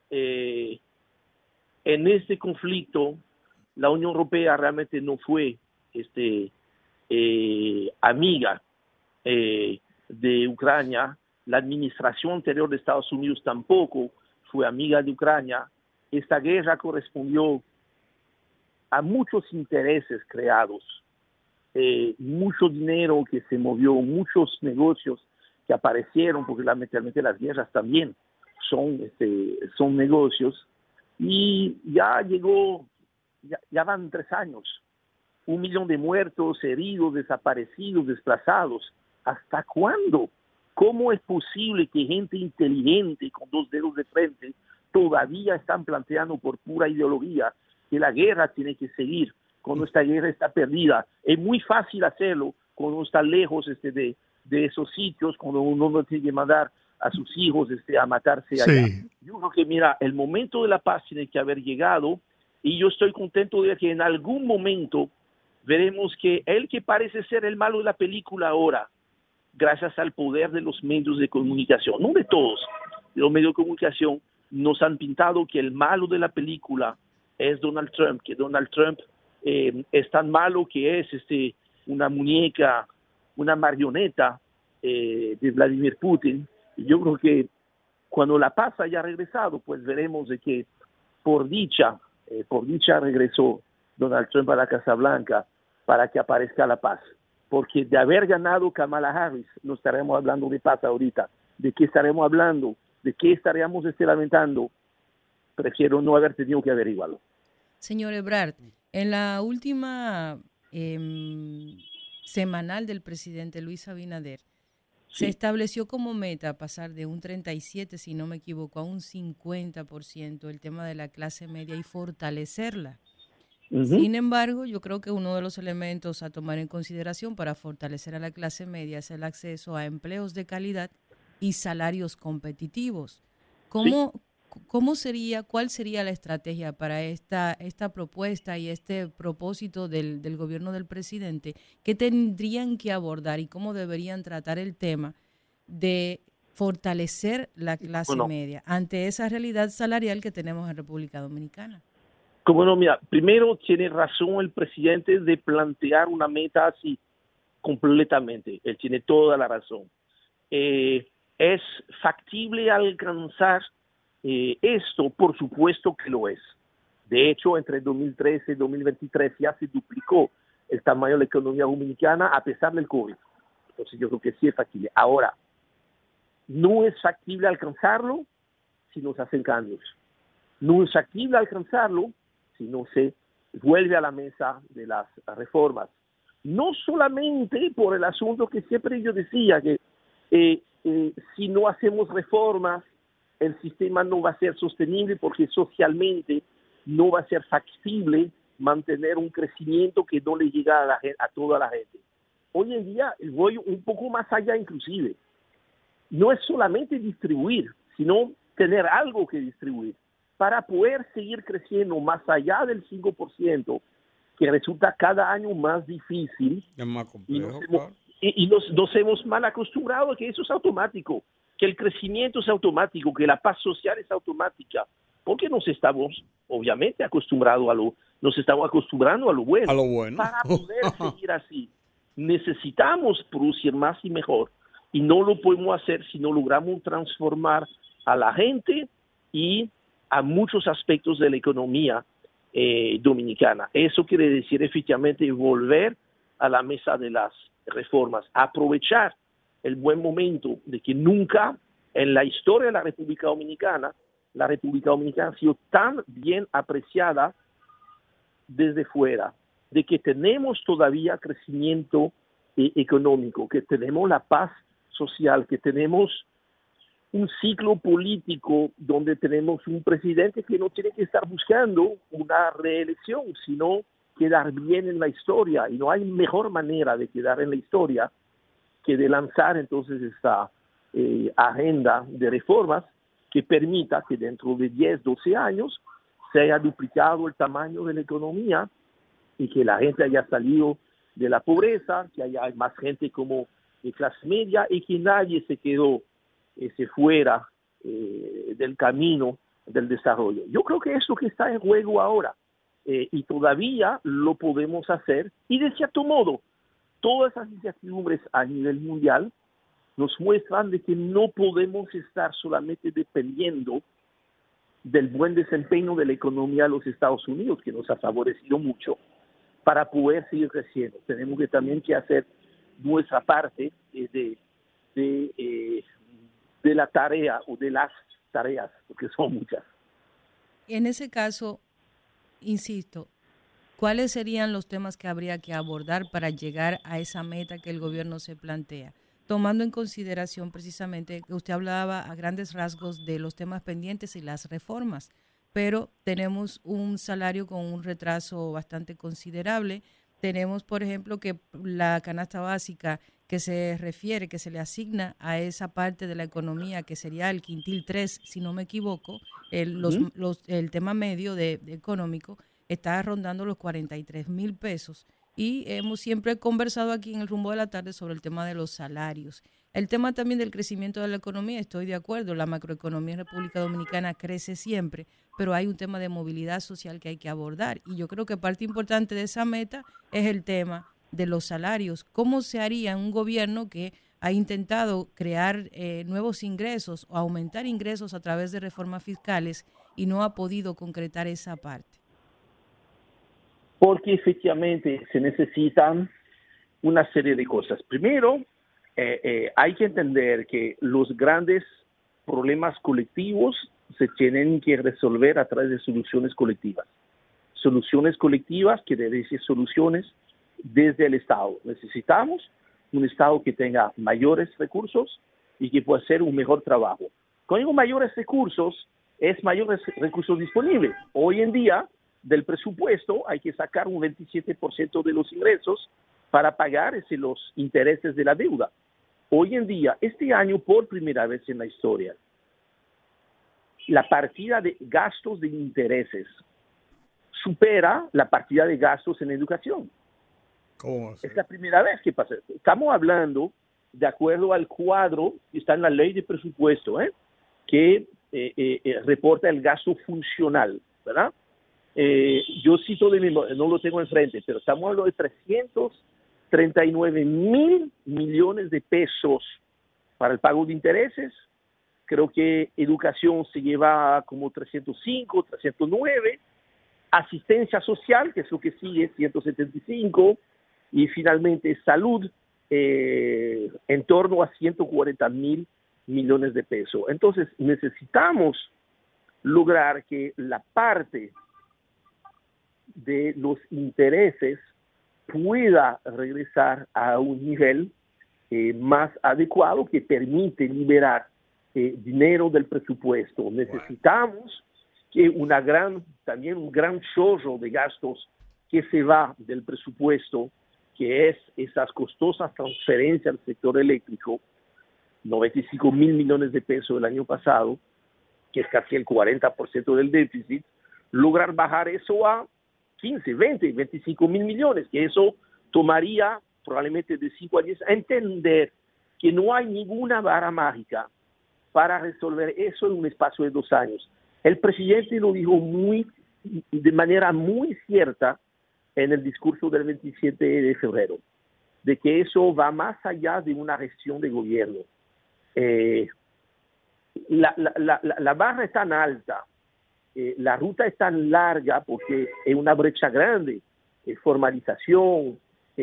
en este conflicto la Unión Europea realmente no fue amiga de Ucrania. La administración anterior de Estados Unidos tampoco fue amiga de Ucrania. Esta guerra correspondió a muchos intereses creados, mucho dinero que se movió, muchos negocios que aparecieron, porque lamentablemente las guerras también son negocios, y ya llegó, ya van 3 años, 1 millón de muertos, heridos, desaparecidos, desplazados. ¿Hasta cuándo? ¿Cómo es posible que gente inteligente con 2 dedos de frente todavía están planteando por pura ideología que la guerra tiene que seguir cuando esta guerra está perdida? Es muy fácil hacerlo cuando uno está lejos de esos sitios, cuando uno no tiene que mandar a sus hijos a matarse allá. Sí. Yo creo que, mira, el momento de la paz tiene que haber llegado, y yo estoy contento de que en algún momento veremos que el que parece ser el malo de la película ahora, gracias al poder de los medios de comunicación, no de todos, los medios de comunicación nos han pintado que el malo de la película es Donald Trump, que Donald Trump es tan malo que es una muñeca, una marioneta de Vladimir Putin. Y yo creo que cuando la paz haya regresado, pues veremos de que por dicha regresó Donald Trump a la Casa Blanca para que aparezca la paz. Porque de haber ganado Kamala Harris, no estaremos hablando de paz ahorita. ¿De qué estaremos hablando? ¿De qué estaríamos lamentando? Prefiero no haber tenido que averiguarlo. Señor Ebrard, en la última semanal del presidente Luis Abinader, se estableció como meta pasar de un 37, si no me equivoco, a un 50% el tema de la clase media y fortalecerla. Sin embargo, yo creo que uno de los elementos a tomar en consideración para fortalecer a la clase media es el acceso a empleos de calidad y salarios competitivos. ¿Cuál sería la estrategia para esta propuesta y este propósito del gobierno del presidente? ¿Qué tendrían que abordar y cómo deberían tratar el tema de fortalecer la clase media ante esa realidad salarial que tenemos en República Dominicana? Como no, mira, primero tiene razón el presidente de plantear una meta así completamente. Él tiene toda la razón. ¿Es factible alcanzar esto? Por supuesto que lo es. De hecho, entre 2013 y 2023 ya se duplicó el tamaño de la economía dominicana a pesar del COVID. Entonces yo creo que sí es factible. Ahora, no es factible alcanzarlo si no se hacen cambios. No es factible alcanzarlo si no se vuelve a la mesa de las reformas. No solamente por el asunto que siempre yo decía, que si no hacemos reformas, el sistema no va a ser sostenible porque socialmente no va a ser factible mantener un crecimiento que no le llega a toda la gente. Hoy en día voy un poco más allá inclusive. No es solamente distribuir, sino tener algo que distribuir para poder seguir creciendo más allá del 5%, que resulta cada año más difícil. Es más complejo, y nos hemos mal acostumbrado a que eso es automático, que el crecimiento es automático, que la paz social es automática, porque nos estamos obviamente acostumbrando a lo bueno. A lo bueno. Para poder seguir así, necesitamos producir más y mejor, y no lo podemos hacer si no logramos transformar a la gente y a muchos aspectos de la economía dominicana. Eso quiere decir efectivamente volver a la mesa de las reformas, aprovechar el buen momento de que nunca en la historia de la República Dominicana ha sido tan bien apreciada desde fuera, de que tenemos todavía crecimiento económico, que tenemos la paz social, que tenemos un ciclo político donde tenemos un presidente que no tiene que estar buscando una reelección, sino quedar bien en la historia. Y no hay mejor manera de quedar en la historia que de lanzar entonces esta agenda de reformas que permita que dentro de 10, 12 años se haya duplicado el tamaño de la economía y que la gente haya salido de la pobreza, que haya más gente como de clase media y que nadie se fuera del camino del desarrollo. Yo creo que es lo que está en juego ahora y todavía lo podemos hacer y de cierto modo todas esas incertidumbres a nivel mundial nos muestran de que no podemos estar solamente dependiendo del buen desempeño de la economía de los Estados Unidos, que nos ha favorecido mucho, para poder seguir creciendo. Tenemos que también que hacer nuestra parte de la tarea o de las tareas, porque son muchas. En ese caso, insisto, ¿cuáles serían los temas que habría que abordar para llegar a esa meta que el gobierno se plantea? Tomando en consideración precisamente que usted hablaba a grandes rasgos de los temas pendientes y las reformas, pero tenemos un salario con un retraso bastante considerable. Tenemos, por ejemplo, que la canasta básica que se refiere, que se le asigna a esa parte de la economía, que sería el quintil 3, si no me equivoco, el tema medio económico, está rondando los 43,000 pesos. Y hemos siempre conversado aquí en el Rumbo de la Tarde sobre el tema de los salarios. El tema también del crecimiento de la economía, estoy de acuerdo, la macroeconomía en República Dominicana crece siempre, pero hay un tema de movilidad social que hay que abordar. Y yo creo que parte importante de esa meta es el tema de los salarios. ¿Cómo se haría en un gobierno que ha intentado crear nuevos ingresos o aumentar ingresos a través de reformas fiscales y no ha podido concretar esa parte? Porque efectivamente se necesitan una serie de cosas. Primero, hay que entender que los grandes problemas colectivos se tienen que resolver a través de soluciones colectivas. Soluciones colectivas que deben ser soluciones desde el Estado. Necesitamos un Estado que tenga mayores recursos y que pueda hacer un mejor trabajo. Con mayores recursos, es mayores recursos disponibles. Hoy en día, del presupuesto hay que sacar un 27% de los ingresos para pagar los intereses de la deuda. Hoy en día, este año, por primera vez en la historia, la partida de gastos de intereses supera la partida de gastos en educación. ¿Cómo así? Es la primera vez que pasa. Estamos hablando de acuerdo al cuadro que está en la ley de presupuesto, que reporta el gasto funcional, ¿verdad? Yo cito de memoria, no lo tengo enfrente, pero estamos hablando de 339,000 millones de pesos para el pago de intereses. Creo que educación se lleva como 305, 309, asistencia social, que es lo que sigue, 175, y finalmente salud, en torno a 140,000 millones de pesos. Entonces necesitamos lograr que la parte de los intereses pueda regresar a un nivel más adecuado que permite liberar dinero del presupuesto. Necesitamos que también un gran chorro de gastos que se va del presupuesto, que es esas costosas transferencias al sector eléctrico, 95,000 millones de pesos el año pasado, que es casi el 40% del déficit, lograr bajar eso a 15, 20, 25,000 millones, que eso tomaría probablemente de 5 a 10, a entender que no hay ninguna vara mágica para resolver eso en un espacio de 2 años. El presidente lo dijo de manera muy cierta en el discurso del 27 de febrero, de que eso va más allá de una gestión de gobierno. La barra es tan alta, la ruta es tan larga porque es una brecha grande, formalización,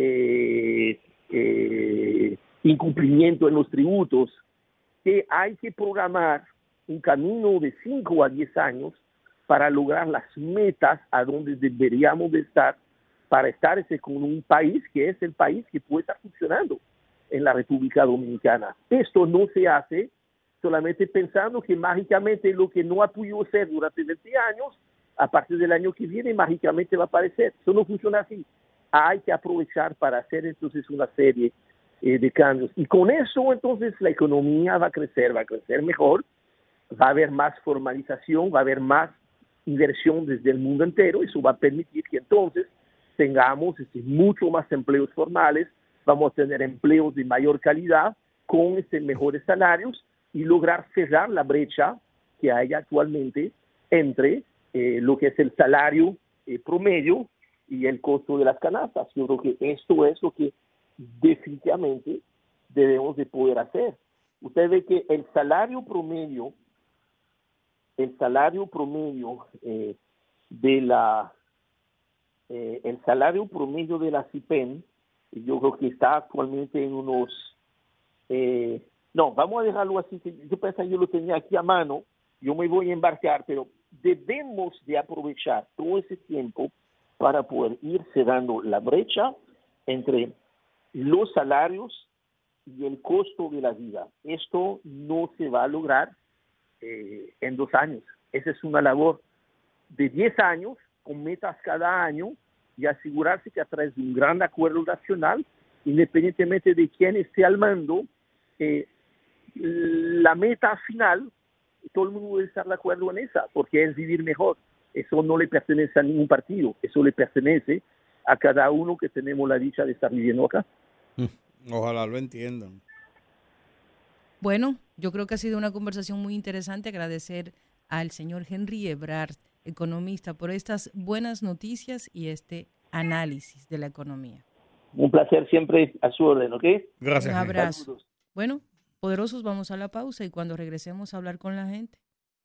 incumplimiento en los tributos, que hay que programar un camino de 5 a 10 años para lograr las metas a donde deberíamos de estar para estar con un país que es el país que puede estar funcionando en la República Dominicana. Esto no se hace solamente pensando que mágicamente lo que no ha podido ser durante 20 años, a partir del año que viene, mágicamente va a aparecer. Eso no funciona así. Hay que aprovechar para hacer entonces una serie de cambios. Y con eso, entonces, la economía va a crecer mejor, va a haber más formalización, va a haber más inversión desde el mundo entero. Eso va a permitir que entonces tengamos mucho más empleos formales, vamos a tener empleos de mayor calidad con mejores salarios y lograr cerrar la brecha que hay actualmente entre lo que es el salario promedio y el costo de las canastas. Yo creo que esto es lo que definitivamente debemos de poder hacer. Usted ve que el salario promedio de la CIPEN, yo creo que está actualmente en unos no, vamos a dejarlo así, que yo pensaba yo lo tenía aquí a mano, yo me voy a embarcar, pero debemos de aprovechar todo ese tiempo para poder ir cerrando la brecha entre los salarios y el costo de la vida. Esto no se va a lograr en 2 años. Esa es una labor de 10 años, con metas cada año, y asegurarse que a través de un gran acuerdo nacional, independientemente de quién esté al mando, la meta final, todo el mundo debe estar de acuerdo en esa, porque es vivir mejor. Eso no le pertenece a ningún partido, eso le pertenece a cada uno que tenemos la dicha de estar viviendo acá. Ojalá lo entiendan. Bueno, yo creo que ha sido una conversación muy interesante. Agradecer al señor Henry Ebrard, economista, por estas buenas noticias y este análisis de la economía. Un placer, siempre a su orden, ¿ok? Gracias. Un abrazo. Saludos. Bueno, poderosos, vamos a la pausa y cuando regresemos a hablar con la gente.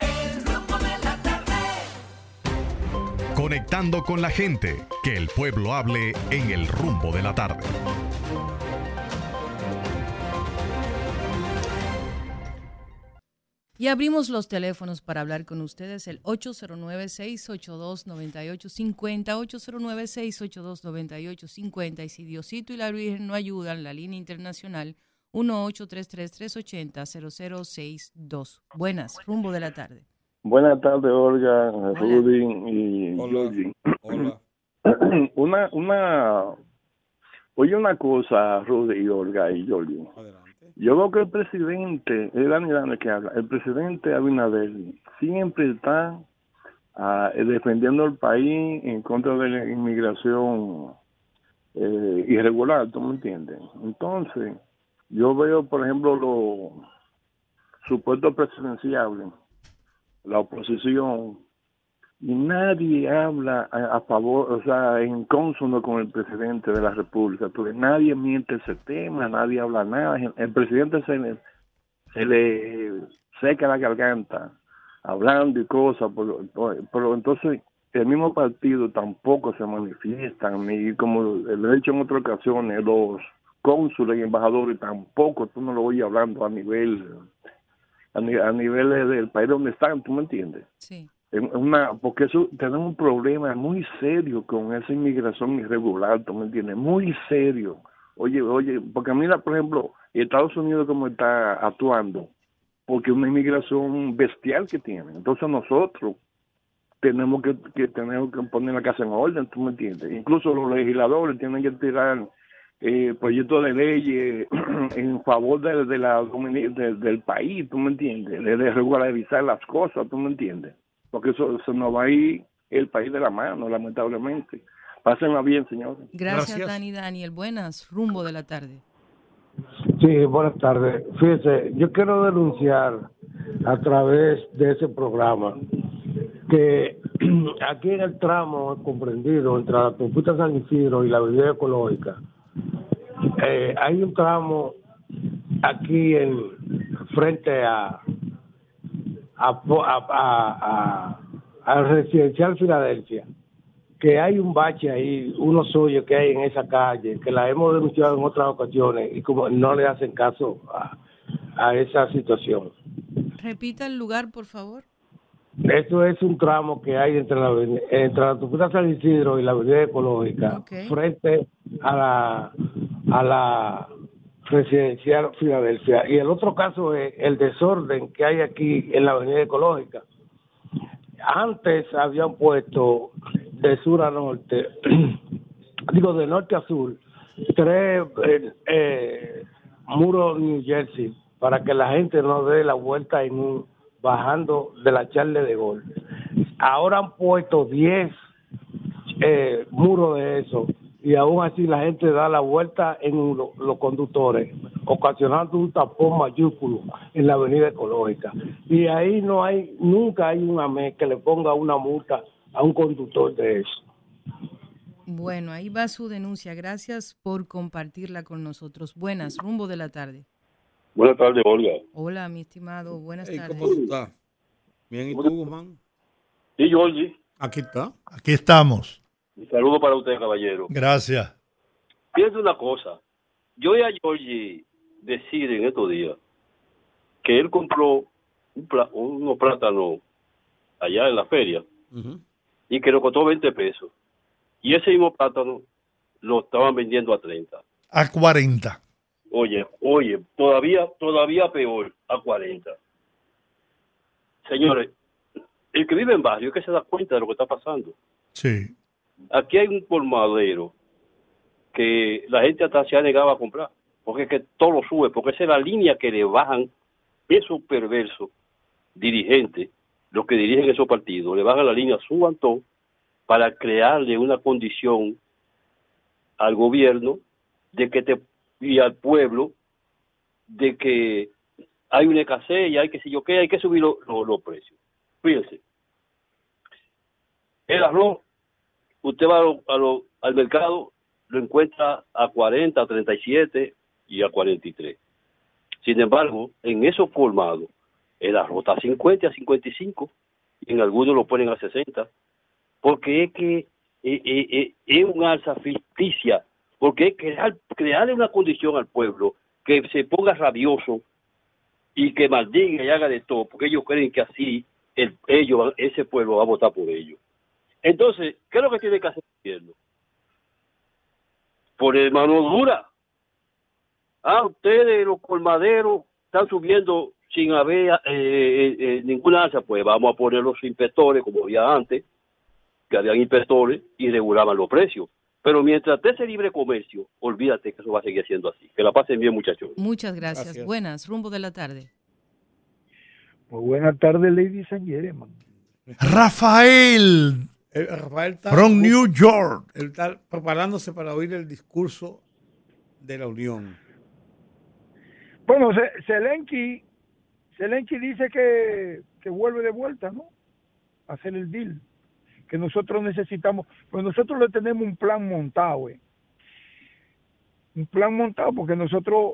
Conectando con la gente, que el pueblo hable en el rumbo de la tarde. Y abrimos los teléfonos para hablar con ustedes, el 809-682-9850, 809-682-9850, y si Diosito y la Virgen no ayudan, la línea internacional 1833-380-0062. Buenas, rumbo de la tarde. Buenas tardes, Olga, Rudy y Georgie. Hola. Oye una cosa, Rudy y Olga y Georgie. Adelante. Yo creo que el presidente, es Dani que habla, el presidente Abinader siempre está defendiendo el país en contra de la inmigración irregular, ¿tú me entiendes? Entonces, yo veo, por ejemplo, los supuestos presidenciables, la oposición, y nadie habla a favor, o sea, en consono con el presidente de la República, porque nadie miente ese tema, nadie habla nada. El presidente se le seca la garganta hablando y cosas, pero entonces el mismo partido tampoco se manifiestan, ni como lo he dicho en otras ocasiones, los cónsules y embajadores tampoco, tú no lo oyes hablando a nivel del país donde están, ¿tú me entiendes? Sí. Porque eso tenemos un problema muy serio con esa inmigración irregular, ¿tú me entiendes? Muy serio. Oye, porque mira, por ejemplo, Estados Unidos como está actuando, porque es una inmigración bestial que tiene. Entonces nosotros tenemos que poner la casa en orden, ¿tú me entiendes? Incluso los legisladores tienen que tirar proyectos de leyes en favor del país, ¿tú me entiendes? De regularizar las cosas, ¿tú me entiendes? Porque eso se nos va a ir el país de la mano, lamentablemente. Pásenla bien, señores. Gracias. Daniel. Buenas, rumbo de la tarde. Sí, buenas tardes. Fíjese, yo quiero denunciar a través de ese programa que aquí en el tramo comprendido entre la Autopista San Isidro y la Avenida Ecológica, hay un tramo aquí frente al Residencial Filadelfia, que hay un bache ahí, unos hoyos que hay en esa calle, que la hemos denunciado en otras ocasiones y como no le hacen caso a esa situación. Repita el lugar, por favor. Esto es un tramo que hay entre la Autopista San Isidro y la Avenida Ecológica, frente a la Residencial Filadelfia. Y el otro caso es el desorden que hay aquí en la Avenida Ecológica. Antes habían puesto de sur a norte, de norte a sur, 3 Muro New Jersey, para que la gente no dé la vuelta bajando de la Charles de Gaulle. Ahora han puesto 10 muros de eso, y aún así la gente da la vuelta en los conductores, ocasionando un tapón mayúsculo en la avenida Ecológica. Y ahí nunca hay un AME que le ponga una multa a un conductor de eso. Bueno, ahí va su denuncia. Gracias por compartirla con nosotros. Buenas, rumbo de la tarde. Buenas tardes, Olga. Hola, mi estimado. Buenas tardes. ¿Cómo está? Bien, ¿y tú, Guzmán? Sí, Georgie. Aquí está. Aquí estamos. Un saludo para usted, caballero. Gracias. Piensa una cosa. Yo oí a Georgie decir en estos días que él compró unos plátanos allá en la feria y que le costó 20 pesos. Y ese mismo plátano lo estaban vendiendo a 30. A 40. Oye, todavía peor, a 40. Señores, el que vive en barrio es que se da cuenta de lo que está pasando. Sí. Aquí hay un colmadero que la gente hasta se ha negado a comprar, porque es que todo lo sube, porque esa es la línea que le bajan esos perversos dirigentes, los que dirigen esos partidos, le bajan la línea, suban todo, para crearle una condición al gobierno y al pueblo de que hay una escasez y hay que hay que subir los precios. Fíjense, el arroz, usted va al mercado, lo encuentra a 40, a 37 y a 43. Sin embargo, en esos colmados, el arroz está a 50, a 55, y en algunos lo ponen a 60, porque es que es una alza ficticia, porque es crearle una condición al pueblo que se ponga rabioso y que maldiga y haga de todo, porque ellos creen que así ese pueblo va a votar por ellos. Entonces, ¿qué es lo que tiene que hacer el gobierno? Poner mano dura. Ustedes, los colmaderos, están subiendo sin haber ninguna alza, pues vamos a poner los inspectores, como había antes, que habían inspectores y regulaban los precios. Pero mientras esté ese libre comercio, olvídate que eso va a seguir siendo así. Que la pasen bien, muchachos. Muchas gracias. Buenas, rumbo de la tarde. Pues buenas tardes, ladies and gentlemen. Rafael está from New York. Él está preparándose para oír el discurso de la Unión. Bueno, Zelensky dice que vuelve de vuelta, ¿no? A hacer el deal que nosotros necesitamos. Pues nosotros le tenemos un plan montado, un plan montado, porque nosotros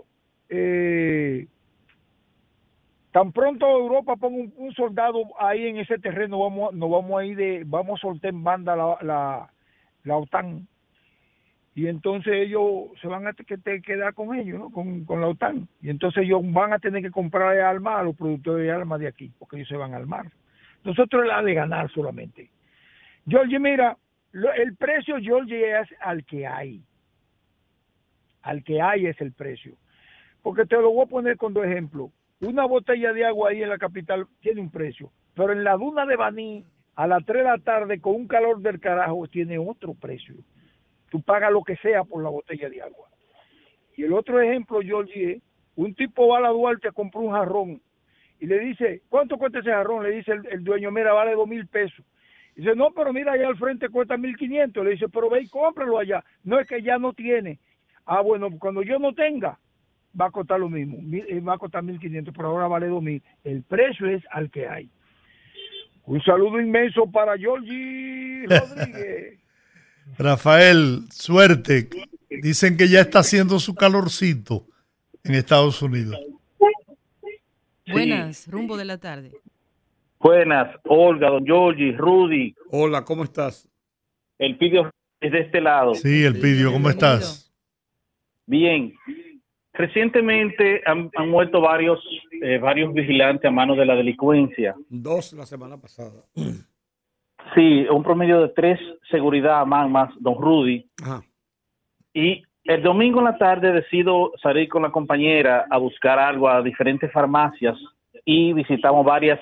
tan pronto Europa ponga un soldado ahí en ese terreno, vamos a soltar en banda la OTAN, y entonces ellos se van a quedar con ellos, ¿no? con la OTAN, y entonces ellos van a tener que comprar armas a los productores de armas de aquí, porque ellos se van a armar. Nosotros la de ganar solamente. Georgie, mira, el precio, Georgie, es al que hay. Al que hay es el precio. Porque te lo voy a poner con 2 ejemplos. Una botella de agua ahí en la capital tiene un precio, pero en la duna de Baní, a las 3 de la tarde, con un calor del carajo, tiene otro precio. Tú pagas lo que sea por la botella de agua. Y el otro ejemplo, Georgie, un tipo va a la Duarte a comprar un jarrón y le dice, ¿cuánto cuesta ese jarrón? Le dice el dueño, mira, vale 2,000 pesos. Dice, no, pero mira, allá al frente cuesta 1,500. Le dice, pero ve y cómpralo allá. No, es que ya no tiene. Bueno, cuando yo no tenga, va a costar lo mismo. Va a costar 1,500, pero ahora vale 2,000. El precio es al que hay. Un saludo inmenso para Georgie Rodríguez. Rafael, suerte. Dicen que ya está haciendo su calorcito en Estados Unidos. Buenas, rumbo de la tarde. Buenas, Olga, don Georgie, Rudy. Hola, ¿cómo estás? El Pidio es de este lado. Sí, el Pidio, ¿cómo estás? Bien. Recientemente han muerto varios vigilantes a manos de la delincuencia. 2 la semana pasada. Sí, un promedio de 3 seguridad más, don Rudy. Ajá. Y el domingo en la tarde decido salir con la compañera a buscar algo a diferentes farmacias y visitamos varias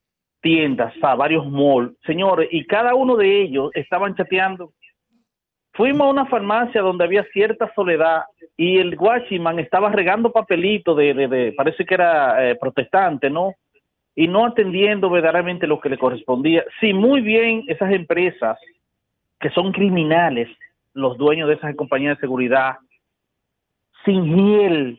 tiendas, varios malls. Señores, y cada uno de ellos estaban chateando. Fuimos a una farmacia donde había cierta soledad y el watchman estaba regando papelito parece que era protestante, ¿no? Y no atendiendo verdaderamente lo que le correspondía. Sí, muy bien esas empresas que son criminales, los dueños de esas compañías de seguridad, sin hiel.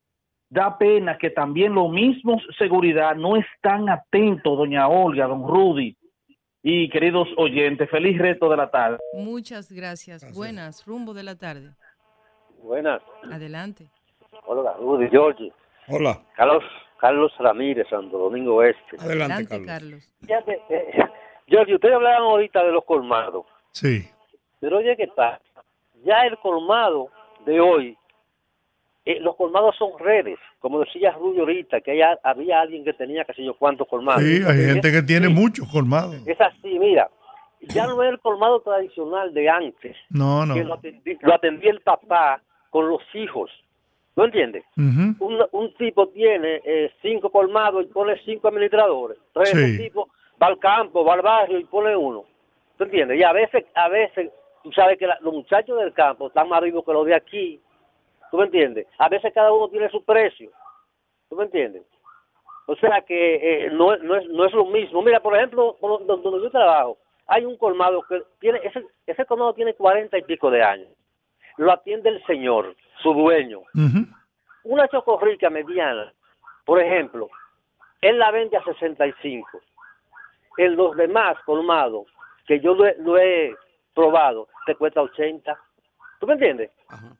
Da pena que también los mismos seguridad no están atentos, doña Olga, don Rudy y queridos oyentes. Feliz resto de la tarde. Muchas gracias. Buenas, rumbo de la tarde. Buenas. Adelante. Hola, Rudy, Georgie. Hola. Carlos Ramírez, Santo Domingo Este. Adelante, Carlos. Fíjate, Georgie, ustedes hablaban ahorita de los colmados. Sí. Pero oye, ¿qué pasa? Ya el colmado de hoy, los colmados son redes. Como decía Rudy ahorita, que había alguien que tenía qué sé yo cuántos colmados. Sí, hay gente que tiene muchos colmados. Es así, mira. Ya no es el colmado tradicional de antes. No. Que lo atendía el papá con los hijos. ¿No entiendes? Un tipo tiene 5 colmados y pone 5 administradores. Entonces ese tipo va al campo, va al barrio y pone uno. ¿Tú entiendes? Y a veces, tú sabes que los muchachos del campo están más vivos que los de aquí. ¿Tú me entiendes? A veces cada uno tiene su precio. ¿Tú me entiendes? O sea que no es lo mismo. Mira, por ejemplo, donde yo trabajo, hay un colmado que tiene, ese colmado tiene 40 y pico de años. Lo atiende el señor, su dueño. Una chocorrica mediana, por ejemplo, él la vende a 65. En los demás colmados, que yo lo he probado, te cuesta 80. ¿Tú me entiendes? Ajá.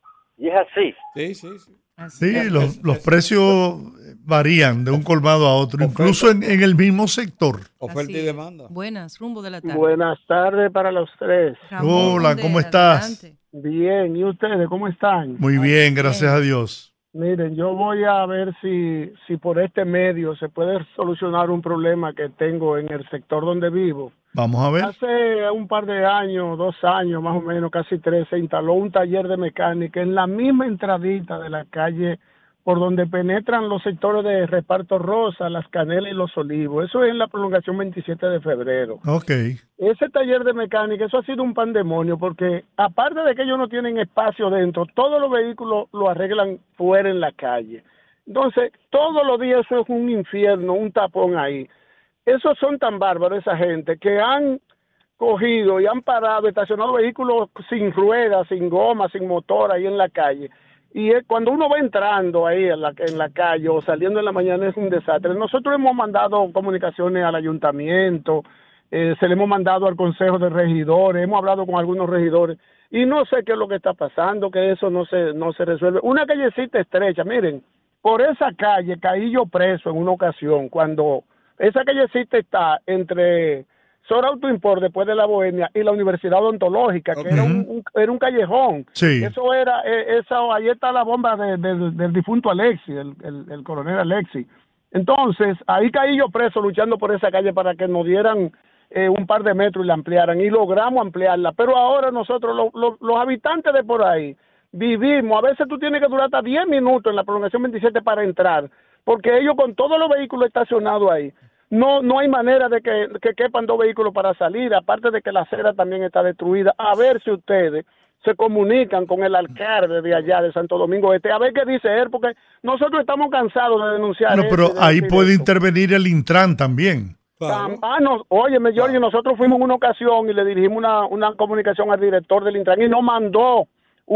Y es así. Sí. Sí, los precios varían de un colmado a otro, incluso en el mismo sector. Oferta y demanda. Buenas, rumbo de la tarde. Buenas tardes para los tres. Hola, ¿cómo estás? Adelante. Bien, ¿y ustedes cómo están? Muy bien, gracias a Dios. Miren, yo voy a ver si por este medio se puede solucionar un problema que tengo en el sector donde vivo. Vamos a ver. Hace un par de años, 2 años más o menos, casi 3, se instaló un taller de mecánica en la misma entradita de la calle por donde penetran los sectores de Reparto Rosa, Las Canelas y Los Olivos. Eso es en la prolongación 27 de febrero. Ok. Ese taller de mecánica, eso ha sido un pandemonio porque aparte de que ellos no tienen espacio dentro, todos los vehículos lo arreglan fuera en la calle. Entonces, todos los días eso es un infierno, un tapón ahí. Esos son tan bárbaros, esa gente, que han cogido y han parado, estacionado vehículos sin ruedas, sin goma, sin motor ahí en la calle. Y cuando uno va entrando ahí en la calle o saliendo en la mañana es un desastre. Nosotros hemos mandado comunicaciones al ayuntamiento, se le hemos mandado al consejo de regidores, hemos hablado con algunos regidores y no sé qué es lo que está pasando, que eso no se resuelve. Una callecita estrecha, miren, por esa calle caí yo preso en una ocasión cuando esa callecita está entre Sor Autoimport, después de la Bohemia, y la Universidad Odontológica, que era un callejón. Sí. Eso era, ahí está la bomba del difunto Alexi, el coronel Alexi. Entonces, ahí caí yo preso luchando por esa calle para que nos dieran un par de metros y la ampliaran, y logramos ampliarla. Pero ahora nosotros, los habitantes de por ahí, vivimos, a veces tú tienes que durar hasta 10 minutos en la prolongación 27 para entrar, porque ellos con todos los vehículos estacionados ahí, no hay manera de que quepan 2 vehículos para salir, aparte de que la acera también está destruida. A ver si ustedes se comunican con el alcalde de allá de Santo Domingo Este, a ver qué dice él, porque nosotros estamos cansados de denunciar. No, pero ahí puede intervenir el Intran también. Claro. Óyeme, Giorgio, nosotros fuimos en una ocasión y le dirigimos una comunicación al director del Intran y nos mandó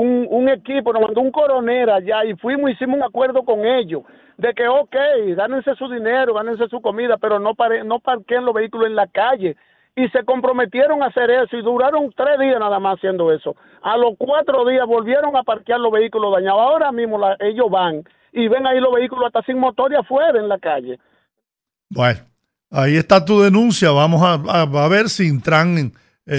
un equipo, nos mandó un coronel allá y fuimos, hicimos un acuerdo con ellos de que gánense su dinero, gánense su comida, pero no parqueen los vehículos en la calle. Y se comprometieron a hacer eso y duraron 3 días nada más haciendo eso. A los 4 días volvieron a parquear los vehículos dañados. Ahora mismo ellos van y ven ahí los vehículos hasta sin motor y afuera en la calle. Bueno, ahí está tu denuncia. Vamos a ver si Intran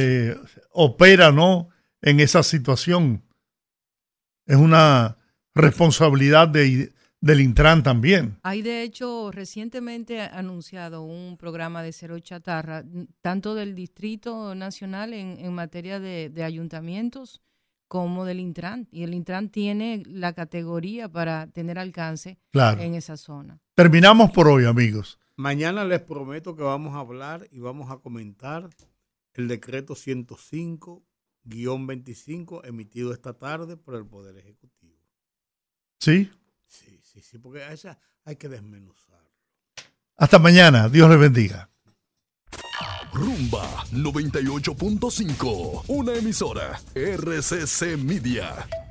opera, ¿no?, en esa situación. Es una responsabilidad del Intran también. Hay de hecho recientemente anunciado un programa de Cero Chatarra, tanto del Distrito Nacional en materia de ayuntamientos como del Intran. Y el Intran tiene la categoría para tener alcance en esa zona. Terminamos por hoy, amigos. Mañana les prometo que vamos a hablar y vamos a comentar el decreto 105 25 emitido esta tarde por el Poder Ejecutivo. ¿Sí? Sí, porque esa hay que desmenuzar. Hasta mañana. Dios les bendiga. Rumba 98.5, una emisora RCC Media.